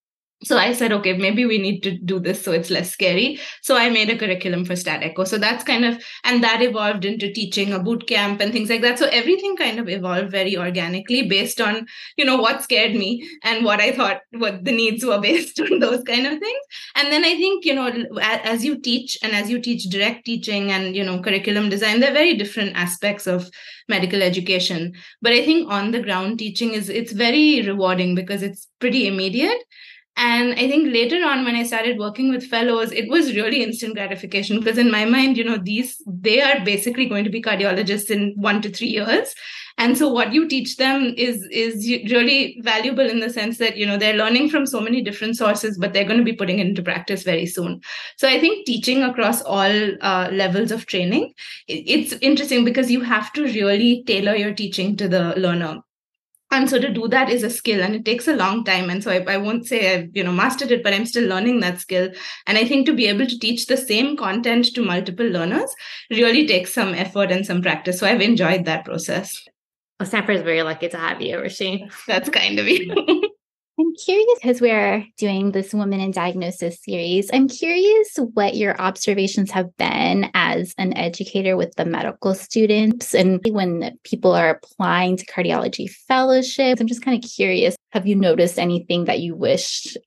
So I said, okay, maybe we need to do this so it's less scary. So I made a curriculum for stat echo. So that's and that evolved into teaching a boot camp and things like that. So everything kind of evolved very organically based on, what scared me and what I thought what the needs were based on those kind of things. And then I think, as you teach and as you teach direct teaching and, curriculum design, they're very different aspects of medical education. But I think on the ground teaching it's very rewarding because it's pretty immediate. And I think later on, when I started working with fellows, it was really instant gratification because in my mind, they are basically going to be cardiologists in 1 to 3 years. And so what you teach them is really valuable in the sense that, they're learning from so many different sources, but they're going to be putting it into practice very soon. So I think teaching across all levels of training, it's interesting because you have to really tailor your teaching to the learner. And so to do that is a skill and it takes a long time. And so I won't say I've, mastered it, but I'm still learning that skill. And I think to be able to teach the same content to multiple learners really takes some effort and some practice. So I've enjoyed that process. Well, Stanford is very lucky to have you, Roisin. That's kind of you. I'm curious, because we're doing this Women in Diagnosis series, I'm curious what your observations have been as an educator with the medical students and when people are applying to cardiology fellowships. I'm just kind of curious, have you noticed anything that you wish,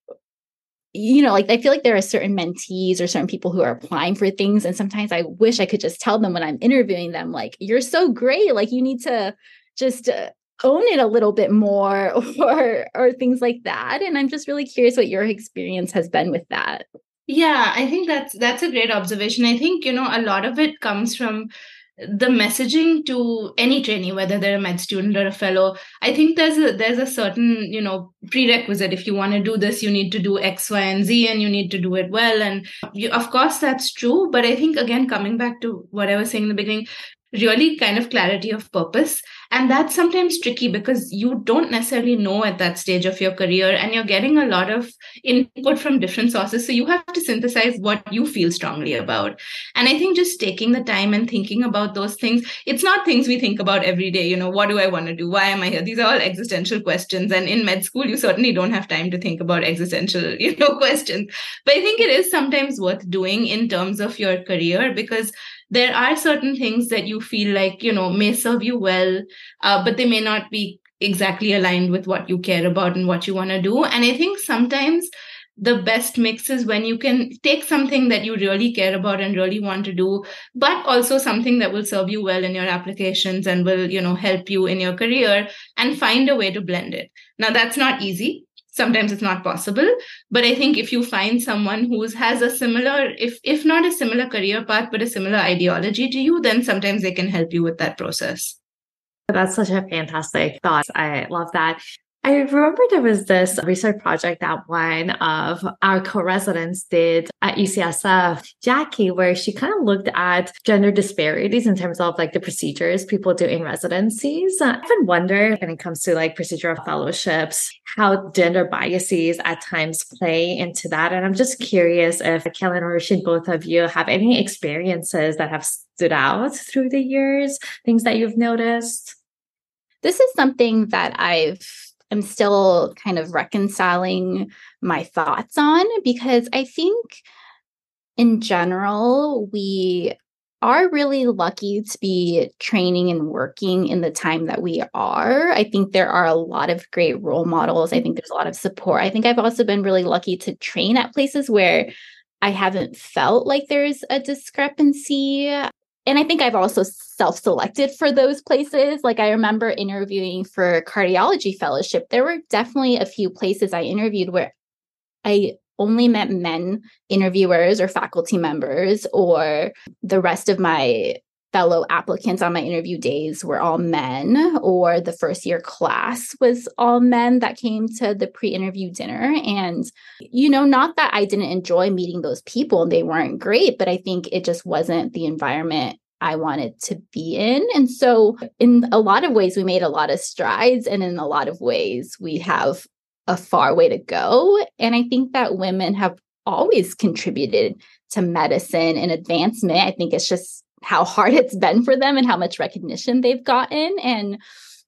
I feel like there are certain mentees or certain people who are applying for things. And sometimes I wish I could just tell them when I'm interviewing them, like, you're so great, like you need to just own it a little bit more or things like that. And I'm just really curious what your experience has been with that. Yeah, I think that's a great observation. I think, a lot of it comes from the messaging to any trainee, whether they're a med student or a fellow. I think there's a certain, prerequisite. If you want to do this, you need to do X, Y, and Z, and you need to do it well. And of course, that's true. But I think, again, coming back to what I was saying in the beginning, really kind of clarity of purpose. And that's sometimes tricky because you don't necessarily know at that stage of your career and you're getting a lot of input from different sources. So you have to synthesize what you feel strongly about. And I think just taking the time and thinking about those things, it's not things we think about every day. What do I want to do? Why am I here? These are all existential questions. And in med school, you certainly don't have time to think about existential, questions. But I think it is sometimes worth doing in terms of your career because there are certain things that you feel like, may serve you well, but they may not be exactly aligned with what you care about and what you want to do. And I think sometimes the best mix is when you can take something that you really care about and really want to do, but also something that will serve you well in your applications and will, help you in your career and find a way to blend it. Now, that's not easy. Sometimes it's not possible. But I think if you find someone who has a similar, if not a similar career path, but a similar ideology to you, then sometimes they can help you with that process. That's such a fantastic thought. I love that. I remember there was this research project that one of our co-residents did at UCSF, Jackie, where she kind of looked at gender disparities in terms of like the procedures people do in residencies. I often wonder when it comes to like procedural fellowships, how gender biases at times play into that. And I'm just curious if Kaylin or Roisin, both of you have any experiences that have stood out through the years, things that you've noticed. This is something that I'm still kind of reconciling my thoughts on because I think in general, we are really lucky to be training and working in the time that we are. I think there are a lot of great role models. I think there's a lot of support. I think I've also been really lucky to train at places where I haven't felt like there's a discrepancy. And I think I've also self-selected for those places. Like I remember interviewing for cardiology fellowship. There were definitely a few places I interviewed where I only met men interviewers or faculty members, or the rest of my fellow applicants on my interview days were all men, or the first year class was all men that came to the pre-interview dinner. And, not that I didn't enjoy meeting those people and they weren't great, but I think it just wasn't the environment I wanted to be in. And so in a lot of ways, we made a lot of strides. And in a lot of ways, we have a far way to go. And I think that women have always contributed to medicine and advancement. I think it's just how hard it's been for them and how much recognition they've gotten. And,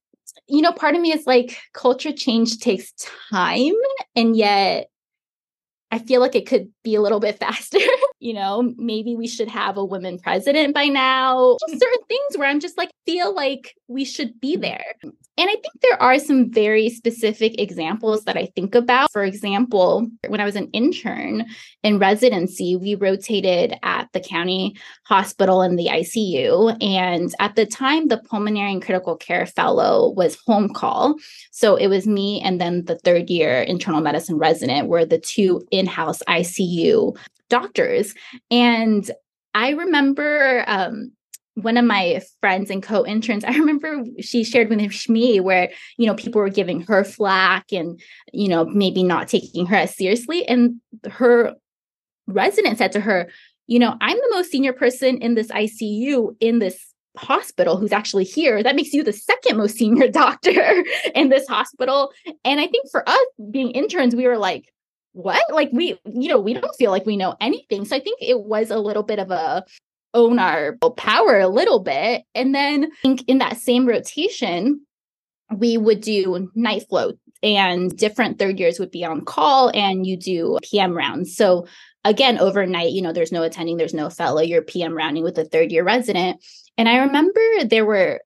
part of me is like, culture change takes time. And yet I feel like it could be a little bit faster. maybe we should have a woman president by now. Just certain things where I'm just like, feel like we should be there. And I think there are some very specific examples that I think about. For example, when I was an intern in residency, we rotated at the county hospital in the ICU. And at the time, the pulmonary and critical care fellow was home call. So it was me and then the third year internal medicine resident were the two in-house ICU doctors. And I remember one of my friends and co-interns, I remember she shared with me where, people were giving her flack and, maybe not taking her as seriously. And her resident said to her, I'm the most senior person in this ICU in this hospital who's actually here. That makes you the second most senior doctor in this hospital. And I think for us being interns, we were like, what? Like we don't feel like we know anything. So I think it was a little bit of a own our power a little bit. And then I think in that same rotation, we would do night float and different third years would be on call and you do PM rounds. So again, overnight, there's no attending, there's no fellow, you're PM rounding with a third year resident. And I remember there were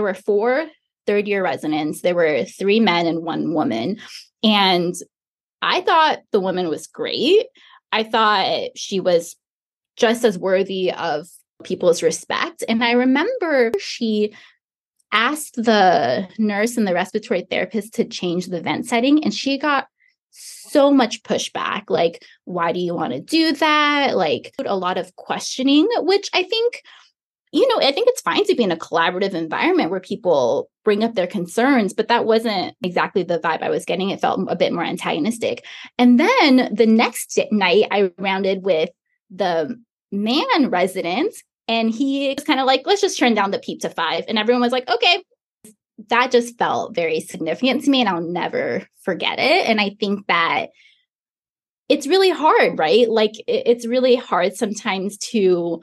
4 third year residents, there were 3 men and 1 woman. And I thought the woman was great. I thought she was just as worthy of people's respect. And I remember she asked the nurse and the respiratory therapist to change the vent setting, and she got so much pushback. Like, why do you want to do that? Like, a lot of questioning, which I think, I think it's fine to be in a collaborative environment where people bring up their concerns, but that wasn't exactly the vibe I was getting. It felt a bit more antagonistic. And then the next night I rounded with the man resident, and he was kind of like, let's just turn down the PEEP to 5. And everyone was like, okay. That just felt very significant to me, and I'll never forget it. And I think that it's really hard, right? Like it's really hard sometimes to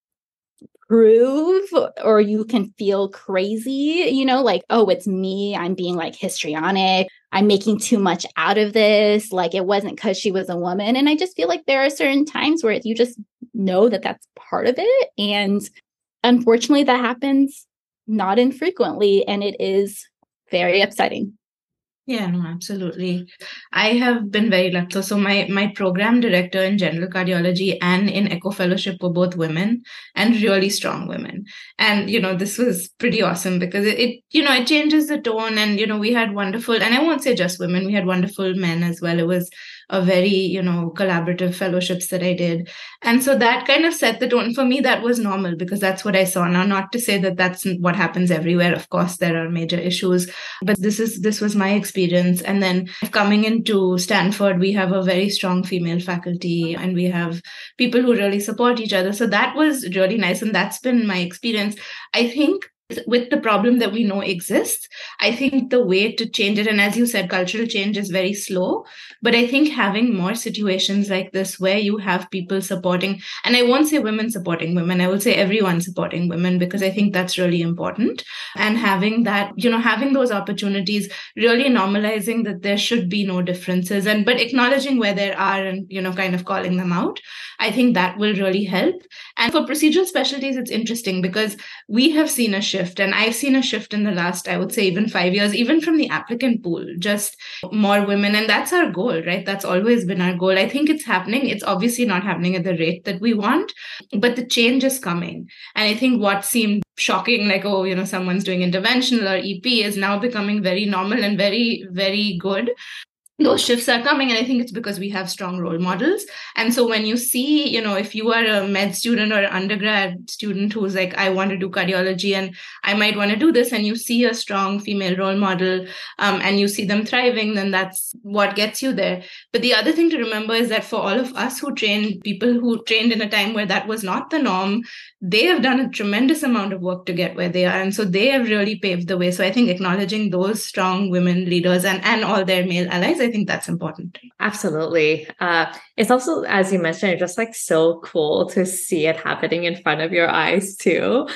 prove, or you can feel crazy, like, oh, it's me. I'm being like histrionic. I'm making too much out of this. Like it wasn't because she was a woman. And I just feel like there are certain times where you just know that that's part of it. And unfortunately, that happens not infrequently. And it is very upsetting. Yeah, no, absolutely. I have been very lucky. So my program director in general cardiology and in echo fellowship were both women, and really strong women. And, this was pretty awesome because it changes the tone. And, we had wonderful, and I won't say just women, we had wonderful men as well. It was a very, collaborative fellowships that I did. And so that kind of set the tone. For me, that was normal because that's what I saw. Now, not to say that that's what happens everywhere. Of course, there are major issues, but this was my experience. And then coming into Stanford, we have a very strong female faculty and we have people who really support each other. So that was really nice. And that's been my experience. I think with the problem that we know exists, I think the way to change it, and as you said, cultural change is very slow, but I think having more situations like this where you have people supporting, and I won't say women supporting women, I will say everyone supporting women, because I think that's really important. And having that, having those opportunities, really normalizing that there should be no differences, but acknowledging where there are and, kind of calling them out, I think that will really help. And for procedural specialties, it's interesting because we have seen a shift. And I've seen a shift in the last, I would say, even 5 years, even from the applicant pool, just more women. And that's our goal, right? That's always been our goal. I think it's happening. It's obviously not happening at the rate that we want, but the change is coming. And I think what seemed shocking, like, oh, someone's doing interventional or EP, is now becoming very normal and very, very good. Those shifts are coming, and I think it's because we have strong role models. And so when you see, if you are a med student or an undergrad student who's like, I want to do cardiology and I might want to do this, and you see a strong female role model and you see them thriving, then that's what gets you there. But the other thing to remember is that for all of us who trained, people who trained in a time where that was not the norm, they have done a tremendous amount of work to get where they are. And so they have really paved the way. So I think acknowledging those strong women leaders and all their male allies, I think that's important. Absolutely. It's also, as you mentioned, just like so cool to see it happening in front of your eyes too.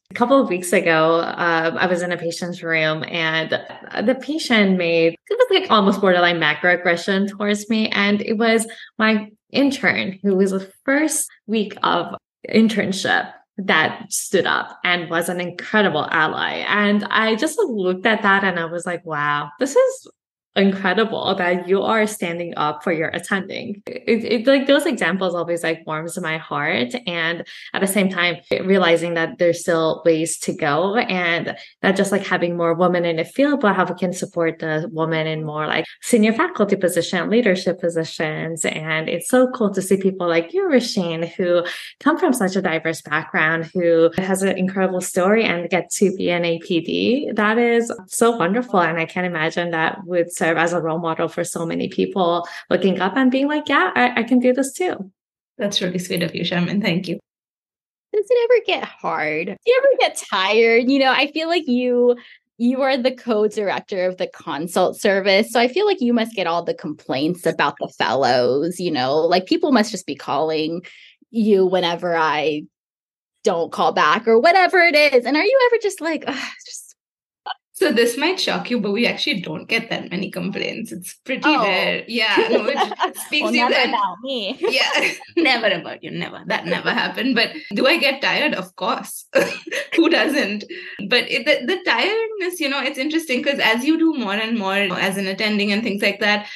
A couple of weeks ago, I was in a patient's room and the patient it was like almost borderline macroaggression towards me. And it was my intern who was the first week of internship that stood up and was an incredible ally. And I just looked at that and I was like, wow, this is incredible that you are standing up for your attending. It like those examples always like warms my heart. And at the same time, realizing that there's still ways to go and not just like having more women in the field, but how we can support the women in more like senior faculty position, leadership positions. And it's so cool to see people like you, Rasheen, who come from such a diverse background, who has an incredible story and get to be an APD. That is so wonderful. And I can't imagine that would serve as a role model for so many people looking up and being like, yeah, I can do this too. That's really sweet of you, Charmaine. Thank you. Does it ever get hard? Do you ever get tired? I feel like you are the co-director of the consult service. So I feel like you must get all the complaints about the fellows, like people must just be calling you whenever I don't call back or whatever it is. And are you ever just like, So this might shock you, but we actually don't get that many complaints. It's pretty rare. Yeah. No, it speaks well, never about me. Yeah. Never about you. Never. That never happened. But do I get tired? Of course. Who doesn't? But the tiredness, it's interesting because as you do more and more as an attending and things like that,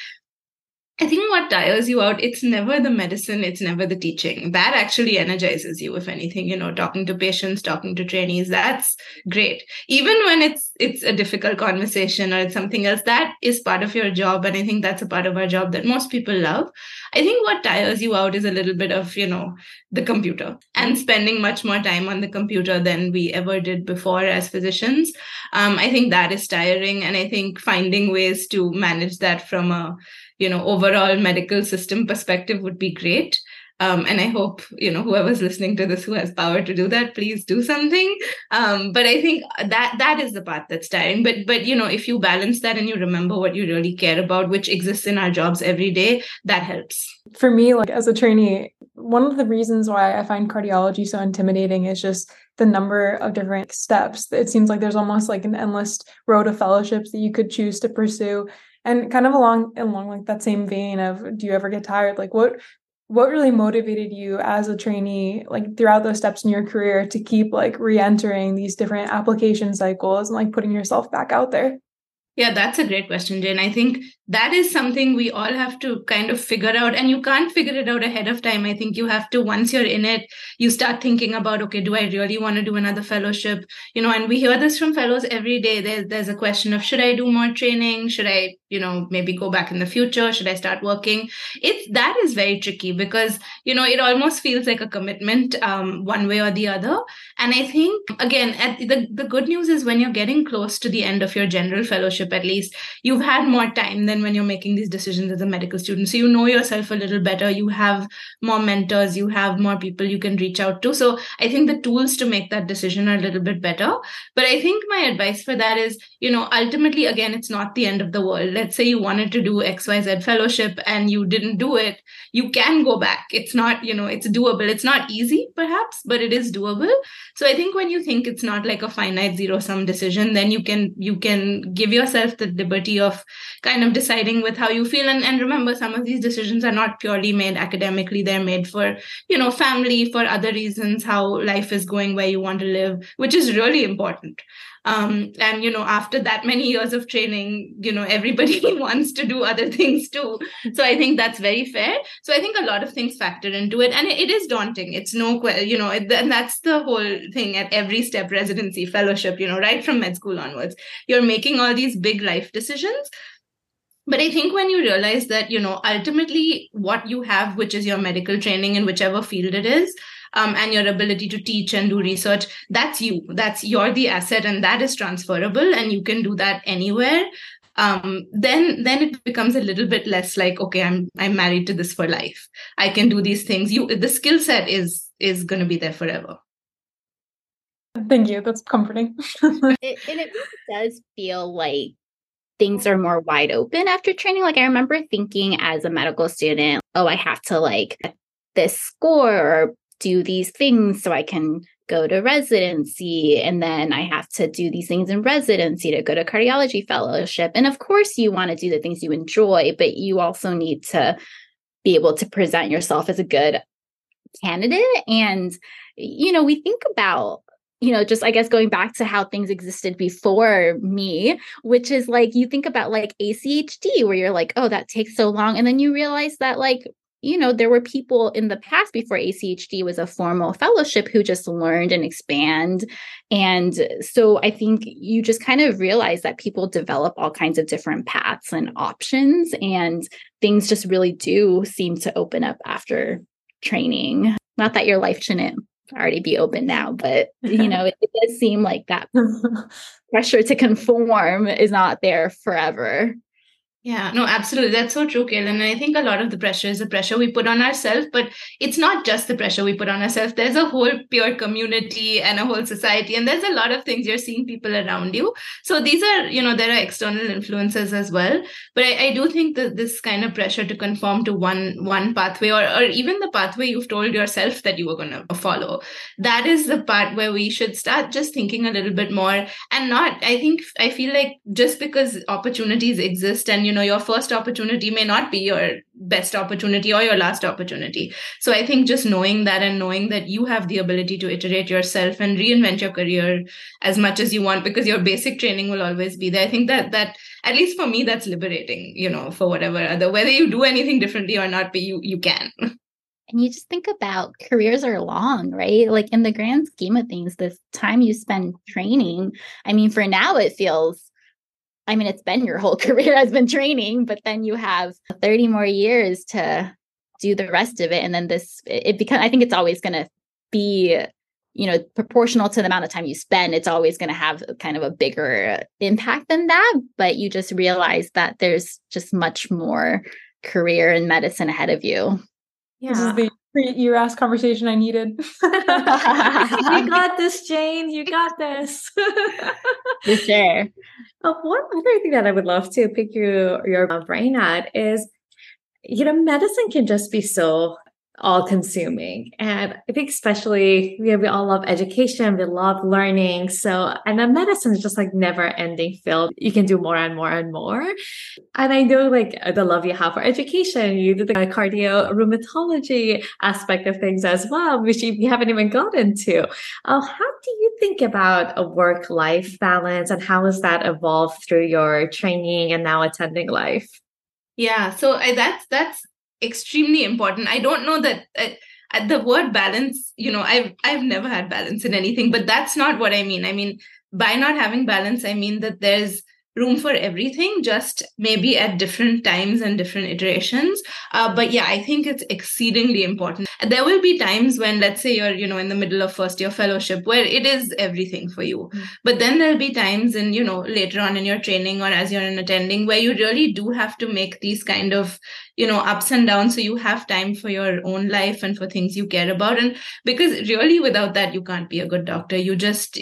I think what tires you out, it's never the medicine, it's never the teaching. That actually energizes you, if anything, talking to patients, talking to trainees, that's great. Even when it's a difficult conversation or it's something else, that is part of your job. And I think that's a part of our job that most people love. I think what tires you out is a little bit of, the computer and spending much more time on the computer than we ever did before as physicians. I think that is tiring. And I think finding ways to manage that from a overall medical system perspective would be great. And I hope, whoever's listening to this who has power to do that, please do something. But I think that is the part that's tiring. But if you balance that and you remember what you really care about, which exists in our jobs every day, that helps. For me, like as a trainee, one of the reasons why I find cardiology so intimidating is just the number of different steps. It seems like there's almost like an endless road of fellowships that you could choose to pursue. And kind of along like that same vein of, do you ever get tired? Like what really motivated you as a trainee, like throughout those steps in your career to keep like re-entering these different application cycles and like putting yourself back out there? Yeah, that's a great question, Jane. I think that is something we all have to kind of figure out, and you can't figure it out ahead of time. I think you have to, once you're in it, you start thinking about, okay, do I really want to do another fellowship? And we hear this from fellows every day. There's a question of, should I do more training? Should I, maybe go back in the future? Should I start working? That is very tricky because, it almost feels like a commitment one way or the other. And I think, again, the good news is when you're getting close to the end of your general fellowship, at least, you've had more time than when you're making these decisions as a medical student. So you know yourself a little better. You have more mentors. You have more people you can reach out to. So I think the tools to make that decision are a little bit better. But I think my advice for that is, ultimately, again, it's not the end of the world. Let's say you wanted to do XYZ fellowship and you didn't do it. You can go back. It's not, it's doable. It's not easy, perhaps, but it is doable. So I think when you think it's not like a finite zero-sum decision, then you can give yourself the liberty of kind of deciding with how you feel. And remember, some of these decisions are not purely made academically. They're made for, family, for other reasons, how life is going, where you want to live, which is really important. And, after that many years of training, everybody wants to do other things too. So I think that's very fair. So I think a lot of things factor into it. And it is daunting. It's and that's the whole thing at every step, residency, fellowship, right from med school onwards. You're making all these big life decisions. But I think when you realize that, ultimately what you have, which is your medical training in whichever field it is, and your ability to teach and do research, that's you. You're the asset, and that is transferable, and you can do that anywhere. Then it becomes a little bit less like, okay, I'm married to this for life. I can do these things. The skill set is going to be there forever. Thank you. That's comforting. It really does feel like things are more wide open after training. Like I remember thinking as a medical student, I have to like this score or do these things so I can go to residency, and then I have to do these things in residency to go to cardiology fellowship. And of course you want to do the things you enjoy, but you also need to be able to present yourself as a good candidate. And, we think about, just I guess going back to how things existed before me, which is like, you think about like ACHD, where you're like, oh, that takes so long. And then you realize that like, there were people in the past before ACHD was a formal fellowship who just learned and expand. And so I think you just kind of realize that people develop all kinds of different paths and options, and things just really do seem to open up after training. Not that your life shouldn't already be open now, but, it does seem like that pressure to conform is not there forever. Yeah, no, absolutely. That's so true, Kaylin. And I think a lot of the pressure is the pressure we put on ourselves, but it's not just the pressure we put on ourselves. There's a whole peer community and a whole society, and there's a lot of things you're seeing people around you. So these are, there are external influences as well. But I do think that this kind of pressure to conform to one pathway, or even the pathway you've told yourself that you were going to follow, that is the part where we should start just thinking a little bit more, and I feel like just because opportunities exist and, your first opportunity may not be your best opportunity or your last opportunity. So I think just knowing that, and knowing that you have the ability to iterate yourself and reinvent your career as much as you want, because your basic training will always be there. I think that at least for me, that's liberating, for whether you do anything differently or not, but you can. And you just think about careers are long, right? Like in the grand scheme of things, the time you spend training, for now it feels, it's been your whole career has been training, but then you have 30 more years to do the rest of it. And then I think it's always going to be, proportional to the amount of time you spend. It's always going to have kind of a bigger impact than that. But you just realize that there's just much more career in medicine ahead of you. Yeah. This is the pre-URAS conversation I needed. You got this, Jane. You got this. For sure. One other thing that I would love to pick your brain at is, medicine can just be so all-consuming. And I think especially, we all love education, we love learning. And then medicine is just like never-ending field. You can do more and more and more. And I know like the love you have for education, you do the cardio rheumatology aspect of things as well, which you haven't even gotten to. How do you think about a work-life balance, and how has that evolved through your training and now attending life? Yeah, so that's extremely important. I don't know that the word balance, I've never had balance in anything, but that's not what I mean. By not having balance, I mean that there's room for everything, just maybe at different times and different iterations. But yeah, I think it's exceedingly important. There will be times when, let's say you're, in the middle of first year fellowship, where it is everything for you. Mm-hmm. But then there'll be times in, later on in your training or as you're in attending, where you really do have to make these kind of, ups and downs. So you have time for your own life and for things you care about. And because really without that, you can't be a good doctor. You just,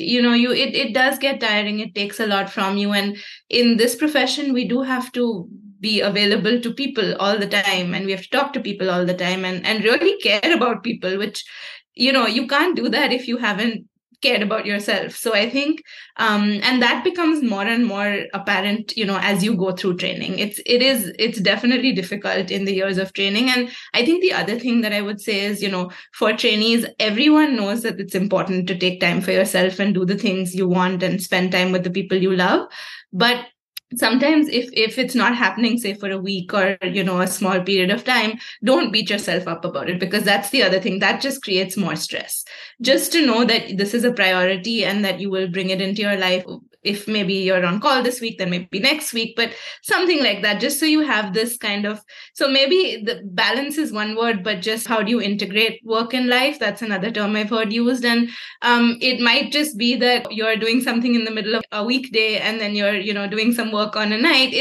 it does get tiring. It takes a lot from you. And in this profession, we do have to be available to people all the time, and we have to talk to people all the time and really care about people, which, you can't do that if you haven't cared about yourself. So I think, and that becomes more and more apparent, as you go through training. It's definitely difficult in the years of training. And I think the other thing that I would say is, for trainees, everyone knows that it's important to take time for yourself and do the things you want and spend time with the people you love. But sometimes if it's not happening, say for a week or, a small period of time, don't beat yourself up about it, because that's the other thing that just creates more stress. Just to know that this is a priority and that you will bring it into your life. If maybe you're on call this week, then maybe next week, but something like that, just so you have this kind of, so maybe the balance is one word, but just how do you integrate work and life? That's another term I've heard used. And it might just be that you're doing something in the middle of a weekday and then you're, doing some work on a night.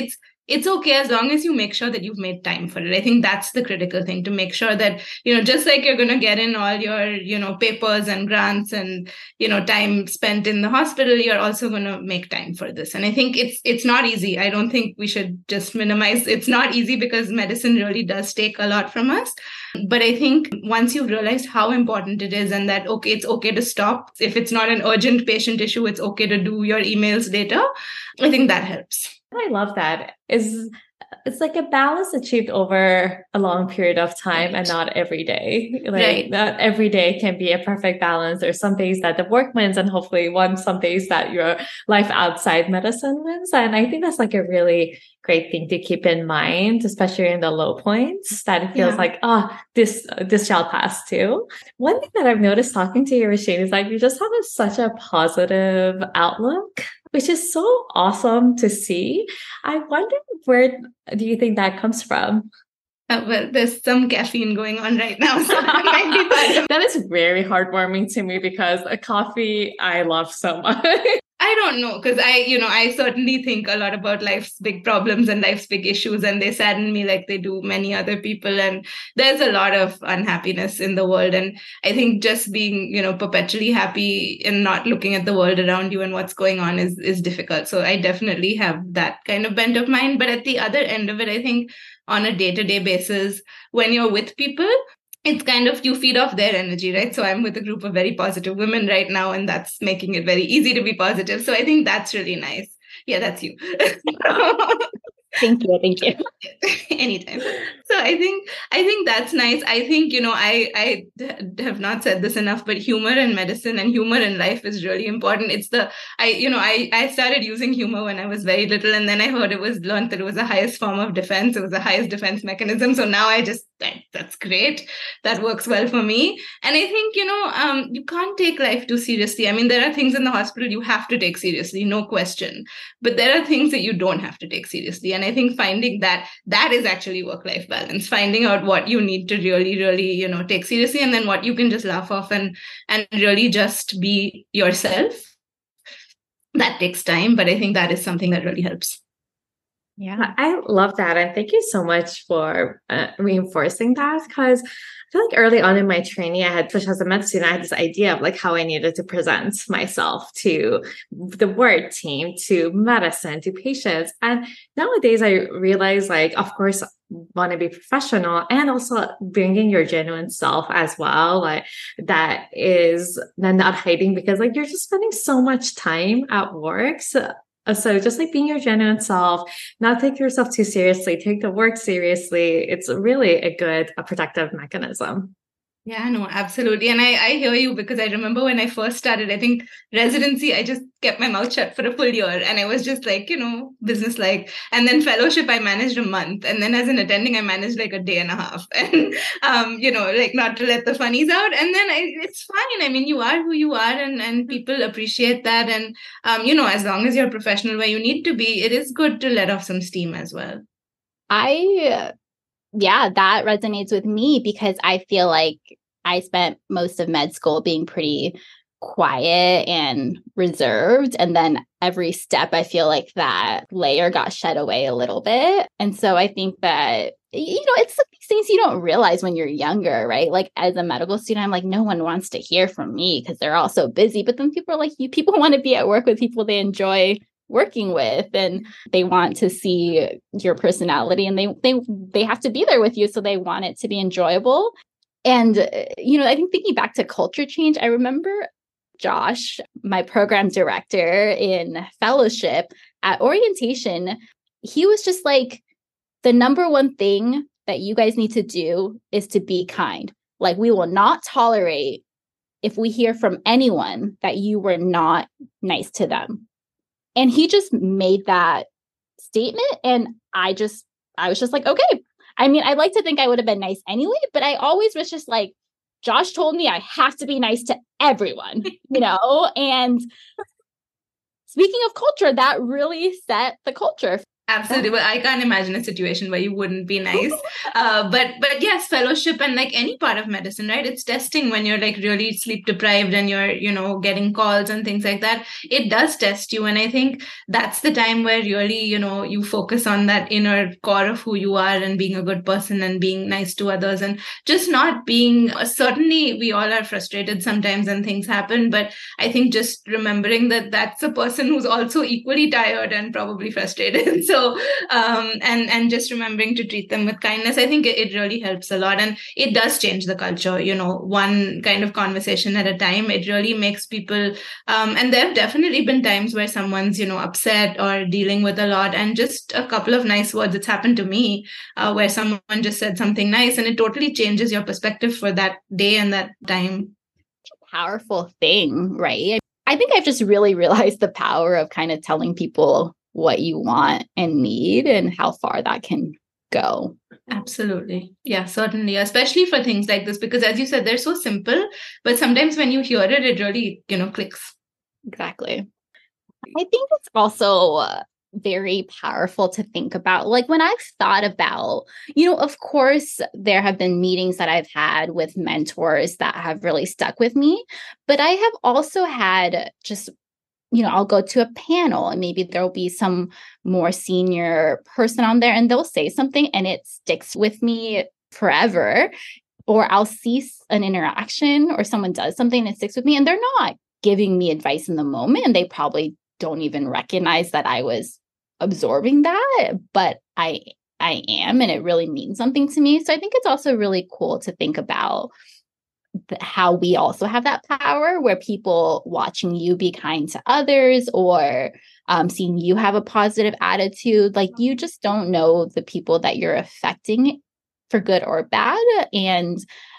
it's okay as long as you make sure that you've made time for it. I think that's the critical thing, to make sure that, just like you're going to get in all your, papers and grants and, time spent in the hospital, you're also going to make time for this. And I think it's not easy. I don't think we should just minimize. It's not easy because medicine really does take a lot from us. But I think once you've realized how important it is, and that, okay, it's okay to stop. If it's not an urgent patient issue, it's okay to do your emails later. I think that helps. I love that. It's like a balance achieved over a long period of time, and not every day. Not every day can be a perfect balance. There's some days that the work wins, and hopefully some days that your life outside medicine wins. And I think that's like a really great thing to keep in mind, especially in the low points, that it feels like, this shall pass too. One thing that I've noticed talking to you, Roisin, is like you just have such a positive outlook, which is so awesome to see. I wonder, where do you think that comes from? Well, there's some caffeine going on right now, so that might be part of it. That is very heartwarming to me, because a coffee I love so much. I don't know, because I certainly think a lot about life's big problems and life's big issues, and they sadden me like they do many other people. And there's a lot of unhappiness in the world. And I think just being, perpetually happy and not looking at the world around you and what's going on is difficult. So I definitely have that kind of bent of mind. But at the other end of it, I think on a day-to-day basis, when you're with people, it's kind of, you feed off their energy, right? So I'm with a group of very positive women right now, and that's making it very easy to be positive. So I think that's really nice. Yeah, that's you. Thank you. Anytime. So I think that's nice. I think, I have not said this enough, but humor in medicine and humor in life is really important. I started using humor when I was very little, and then I learned that it was the highest form of defense. It was the highest defense mechanism. So now that's great. That works well for me. And I think, you can't take life too seriously. I mean, there are things in the hospital you have to take seriously, no question. But there are things that you don't have to take seriously. And I think finding that is actually work-life balance, finding out what you need to really, really, take seriously, and then what you can just laugh off and really just be yourself. That takes time, but I think that is something that really helps. Yeah, I love that. And thank you so much for reinforcing that, because I feel like early on in my training, especially as a med student, I had this idea of like how I needed to present myself to the work team, to medicine, to patients. And nowadays I realize, like, of course, want to be professional, and also bringing your genuine self as well. Like, that is not hiding, because like you're just spending so much time at work. So just like being your genuine self, not take yourself too seriously, take the work seriously. It's really a protective mechanism. Yeah, no, absolutely. And I hear you, because I remember when I first started, I think residency, I just kept my mouth shut for a full year, and I was just like, business-like. And then fellowship, I managed a month. And then as an attending, I managed like a day and a half. And, like not to let the funnies out. And then it's fine. I mean, you are who you are, and people appreciate that. And, as long as you're professional where you need to be, it is good to let off some steam as well. Yeah, that resonates with me, because I feel like I spent most of med school being pretty quiet and reserved. And then every step, I feel like that layer got shed away a little bit. And so I think that, it's these things you don't realize when you're younger, right? Like as a medical student, I'm like, no one wants to hear from me because they're all so busy. But then people are like, people want to be at work with people they enjoy working with, and they want to see your personality, and they have to be there with you, so they want it to be enjoyable. And I think thinking back to culture change, I remember Josh, my program director in fellowship, at orientation, he was just like, the number one thing that you guys need to do is to be kind. Like, we will not tolerate if we hear from anyone that you were not nice to them. And he just made that statement. And I was just like, okay. I mean, I'd like to think I would have been nice anyway, but I always was just like, Josh told me I have to be nice to everyone, And speaking of culture, that really set the culture. Absolutely. Well, I can't imagine a situation where you wouldn't be nice. But yes, fellowship and like any part of medicine, right? It's testing when you're like really sleep deprived and you're, getting calls and things like that. It does test you. And I think that's the time where really, you focus on that inner core of who you are and being a good person and being nice to others and just not being, certainly we all are frustrated sometimes and things happen. But I think just remembering that that's a person who's also equally tired and probably frustrated. So, and just remembering to treat them with kindness, I think it really helps a lot. And it does change the culture, one kind of conversation at a time. It really makes people, and there have definitely been times where someone's, upset or dealing with a lot, and just a couple of nice words. It's happened to me where someone just said something nice and it totally changes your perspective for that day and that time. Powerful thing, right? I think I've just really realized the power of kind of telling people what you want and need and how far that can go. Absolutely. Yeah, certainly. Especially for things like this, because as you said, they're so simple, but sometimes when you hear it, it really, clicks. Exactly. I think it's also very powerful to think about. Like when I've thought about, of course, there have been meetings that I've had with mentors that have really stuck with me, but I have also had just, I'll go to a panel and maybe there'll be some more senior person on there and they'll say something and it sticks with me forever. Or I'll see an interaction or someone does something and it sticks with me and they're not giving me advice in the moment and they probably don't even recognize that I was absorbing that, but I am, and it really means something to me. So I think it's also really cool to think about how we also have that power where people watching you be kind to others or seeing you have a positive attitude, like you just don't know the people that you're affecting for good or bad. And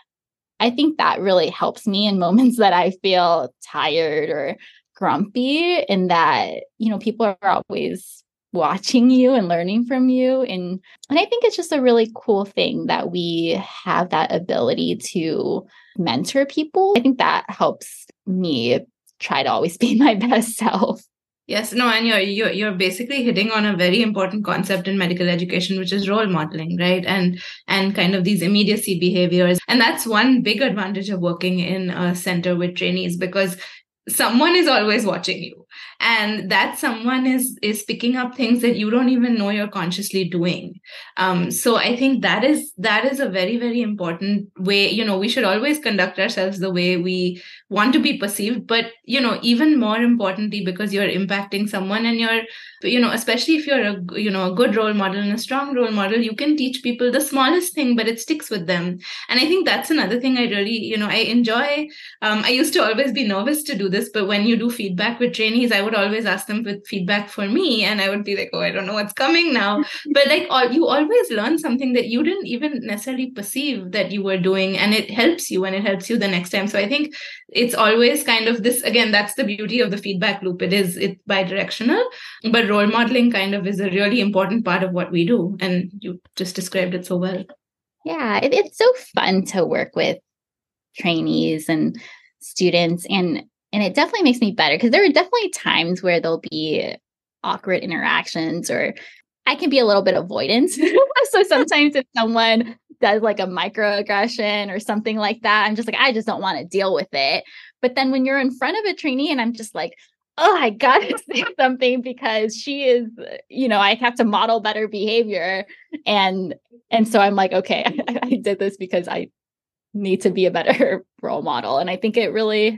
I think that really helps me in moments that I feel tired or grumpy, and that, people are always watching you and learning from you. And I think it's just a really cool thing that we have that ability to mentor people. I think that helps me try to always be my best self. Yes, no, and you're basically hitting on a very important concept in medical education, which is role modeling, right? And kind of these immediacy behaviors. And that's one big advantage of working in a center with trainees, because someone is always watching you, and that someone is picking up things that you don't even know you're consciously doing. So I think that is a very, very important way. We should always conduct ourselves the way we want to be perceived, but even more importantly, because you're impacting someone and you're, especially if you're a good role model and a strong role model, you can teach people the smallest thing, but it sticks with them. And I think that's another thing I really, I enjoy. I used to always be nervous to do this, but when you do feedback with trainees, I would always ask them with feedback for me, and I would be like, oh, I don't know what's coming now. But like you always learn something that you didn't even necessarily perceive that you were doing, and it helps you, and it helps you the next time. So I think it's always kind of this, again, that's the beauty of the feedback loop. It's bi-directional, but role modeling kind of is a really important part of what we do. And you just described it so well. Yeah, it's so fun to work with trainees and students, and it definitely makes me better, because there are definitely times where there'll be awkward interactions, or I can be a little bit avoidant. So sometimes if someone does like a microaggression or something like that, I'm just like, I just don't want to deal with it. But then when you're in front of a trainee and I'm just like, oh, I got to say something because she is, I have to model better behavior. And so I'm like, okay, I did this because I need to be a better role model. And I think it's a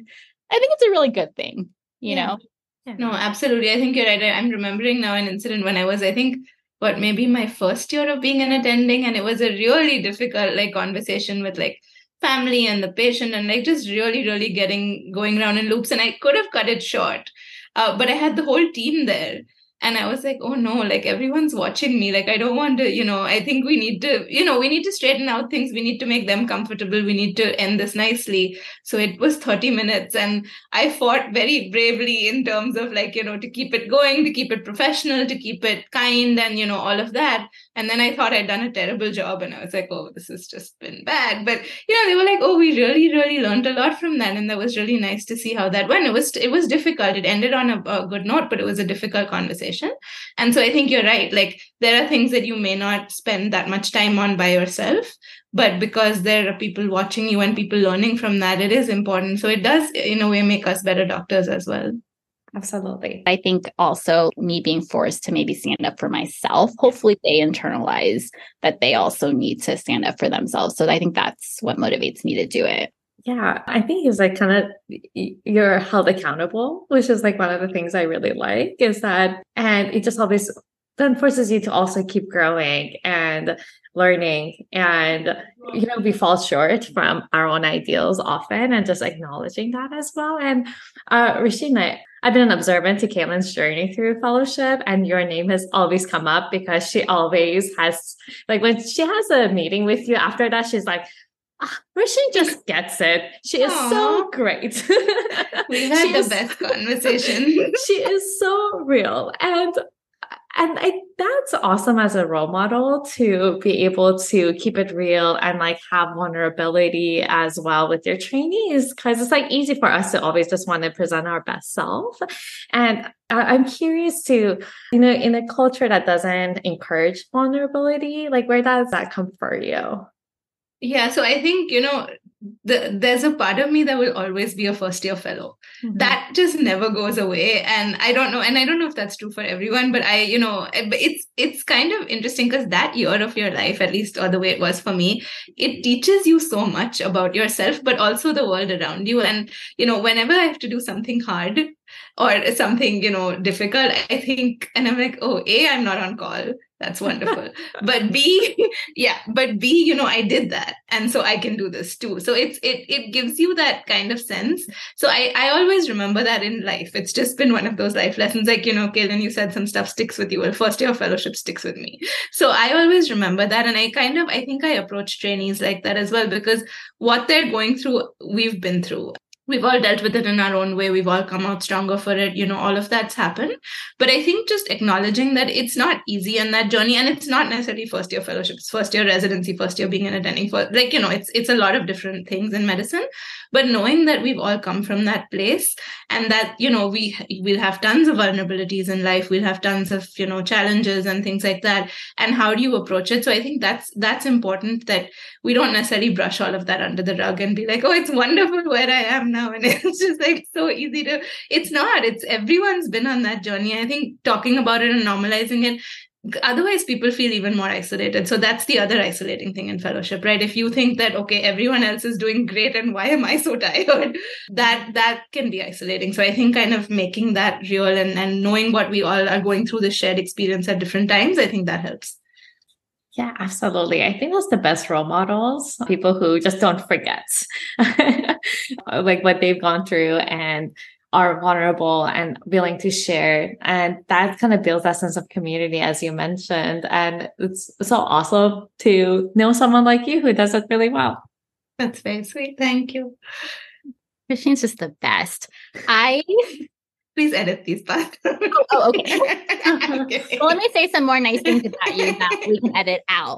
really good thing, you know? Yeah. No, absolutely. I think you're right. I'm remembering now an incident when I was, I think, maybe my first year of being an attending, and it was a really difficult conversation with family and the patient, and just really, really going around in loops. And I could have cut it short, but I had the whole team there. And I was like, oh no, everyone's watching me. I don't want to, I think we need to straighten out things. We need to make them comfortable. We need to end this nicely. So it was 30 minutes, and I fought very bravely in terms of to keep it going, to keep it professional, to keep it kind, and, all of that. And then I thought I'd done a terrible job, and I was like, oh, this has just been bad. But, they were like, oh, we really, really learned a lot from that. And that was really nice to see how that went. It was difficult. It ended on a good note, but it was a difficult conversation. And so I think you're right. Like there are things that you may not spend that much time on by yourself, but because there are people watching you and people learning from that, it is important. So it does, in a way, make us better doctors as well. Absolutely. I think also me being forced to maybe stand up for myself, hopefully they internalize that they also need to stand up for themselves. So I think that's what motivates me to do it. Yeah, I think it's like kind of you're held accountable, which is like one of the things I really like is that, and it just always then forces you to also keep growing and learning. And, we fall short from our own ideals often and just acknowledging that as well. And Rasheen, I've been an observant to Caitlin's journey through fellowship, and your name has always come up because she always has, like when she has a meeting with you after that, she's like, Rasheen just gets it. She is so great. We've had the best conversation. She is so real. And that's awesome as a role model to be able to keep it real and like have vulnerability as well with your trainees, because it's like easy for us to always just want to present our best self. And I'm curious to, in a culture that doesn't encourage vulnerability, like where does that come for you? Yeah, so I think, there's a part of me that will always be a first year fellow. Mm-hmm. That just never goes away. And I don't know if that's true for everyone, but it's kind of interesting because that year of your life, at least, or the way it was for me, it teaches you so much about yourself, but also the world around you. And, whenever I have to do something hard or something, difficult, I think, and I'm like, oh, A, I'm not on call. That's wonderful. But B, I did that. And so I can do this too. So it gives you that kind of sense. So I always remember that in life. It's just been one of those life lessons. Like, Caitlin, you said some stuff sticks with you. Well, first year fellowship sticks with me. So I always remember that. And I think I approach trainees like that as well, because what they're going through, we've been through. We've all dealt with it in our own way. We've all come out stronger for it. All of that's happened. But I think just acknowledging that it's not easy in that journey, and it's not necessarily first year fellowship, it's first year residency, first year being an attending for, it's a lot of different things in medicine. But knowing that we've all come from that place, and that, we'll have tons of vulnerabilities in life. We'll have tons of, challenges and things like that. And how do you approach it? So I think that's important, that we don't necessarily brush all of that under the rug and be like, oh, it's wonderful where I am now. And it's just like so easy it's not, everyone's been on that journey. I think talking about it and normalizing it, otherwise people feel even more isolated. So that's the other isolating thing in fellowship, right? If you think that, okay, everyone else is doing great and why am I so tired? That can be isolating. So I think kind of making that real and knowing what we all are going through, the shared experience at different times, I think that helps. Yeah, absolutely. I think that's the best role models, people who just don't forget like what they've gone through and are vulnerable and willing to share. And that kind of builds that sense of community, as you mentioned. And it's so awesome to know someone like you who does it really well. That's very sweet. Thank you. Rasheen's just the best. Please edit these parts. Okay. Well, let me say some more nice things about you that we can edit out.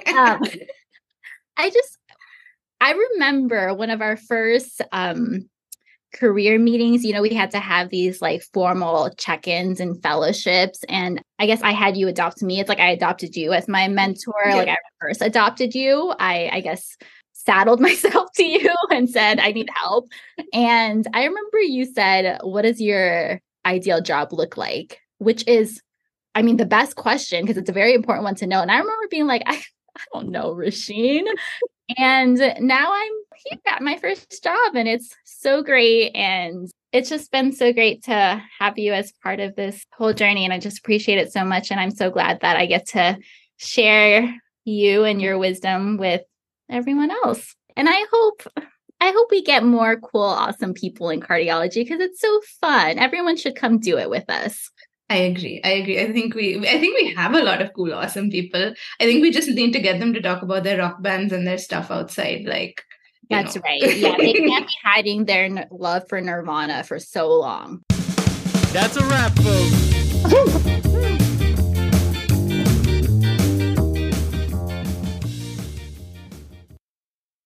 I remember one of our first career meetings, we had to have these like formal check-ins and fellowships. And I guess I had you adopt me. It's like I adopted you as my mentor. Yeah. Like I first adopted you. I guess saddled myself to you and said, I need help. And I remember you said, what does your ideal job look like? Which is, the best question, because it's a very important one to know. And I remember being like, I don't know, Rasheen. And now I'm here at my first job, and it's so great. And it's just been so great to have you as part of this whole journey. And I just appreciate it so much. And I'm so glad that I get to share you and your wisdom with everyone else. And I hope we get more cool, awesome people in cardiology, because it's so fun. Everyone should come do it with us. I agree. I think we have a lot of cool, awesome people. I think we just need to get them to talk about their rock bands and their stuff outside. Like, that's right. Yeah, they can't be hiding their love for Nirvana for so long. That's a wrap, folks.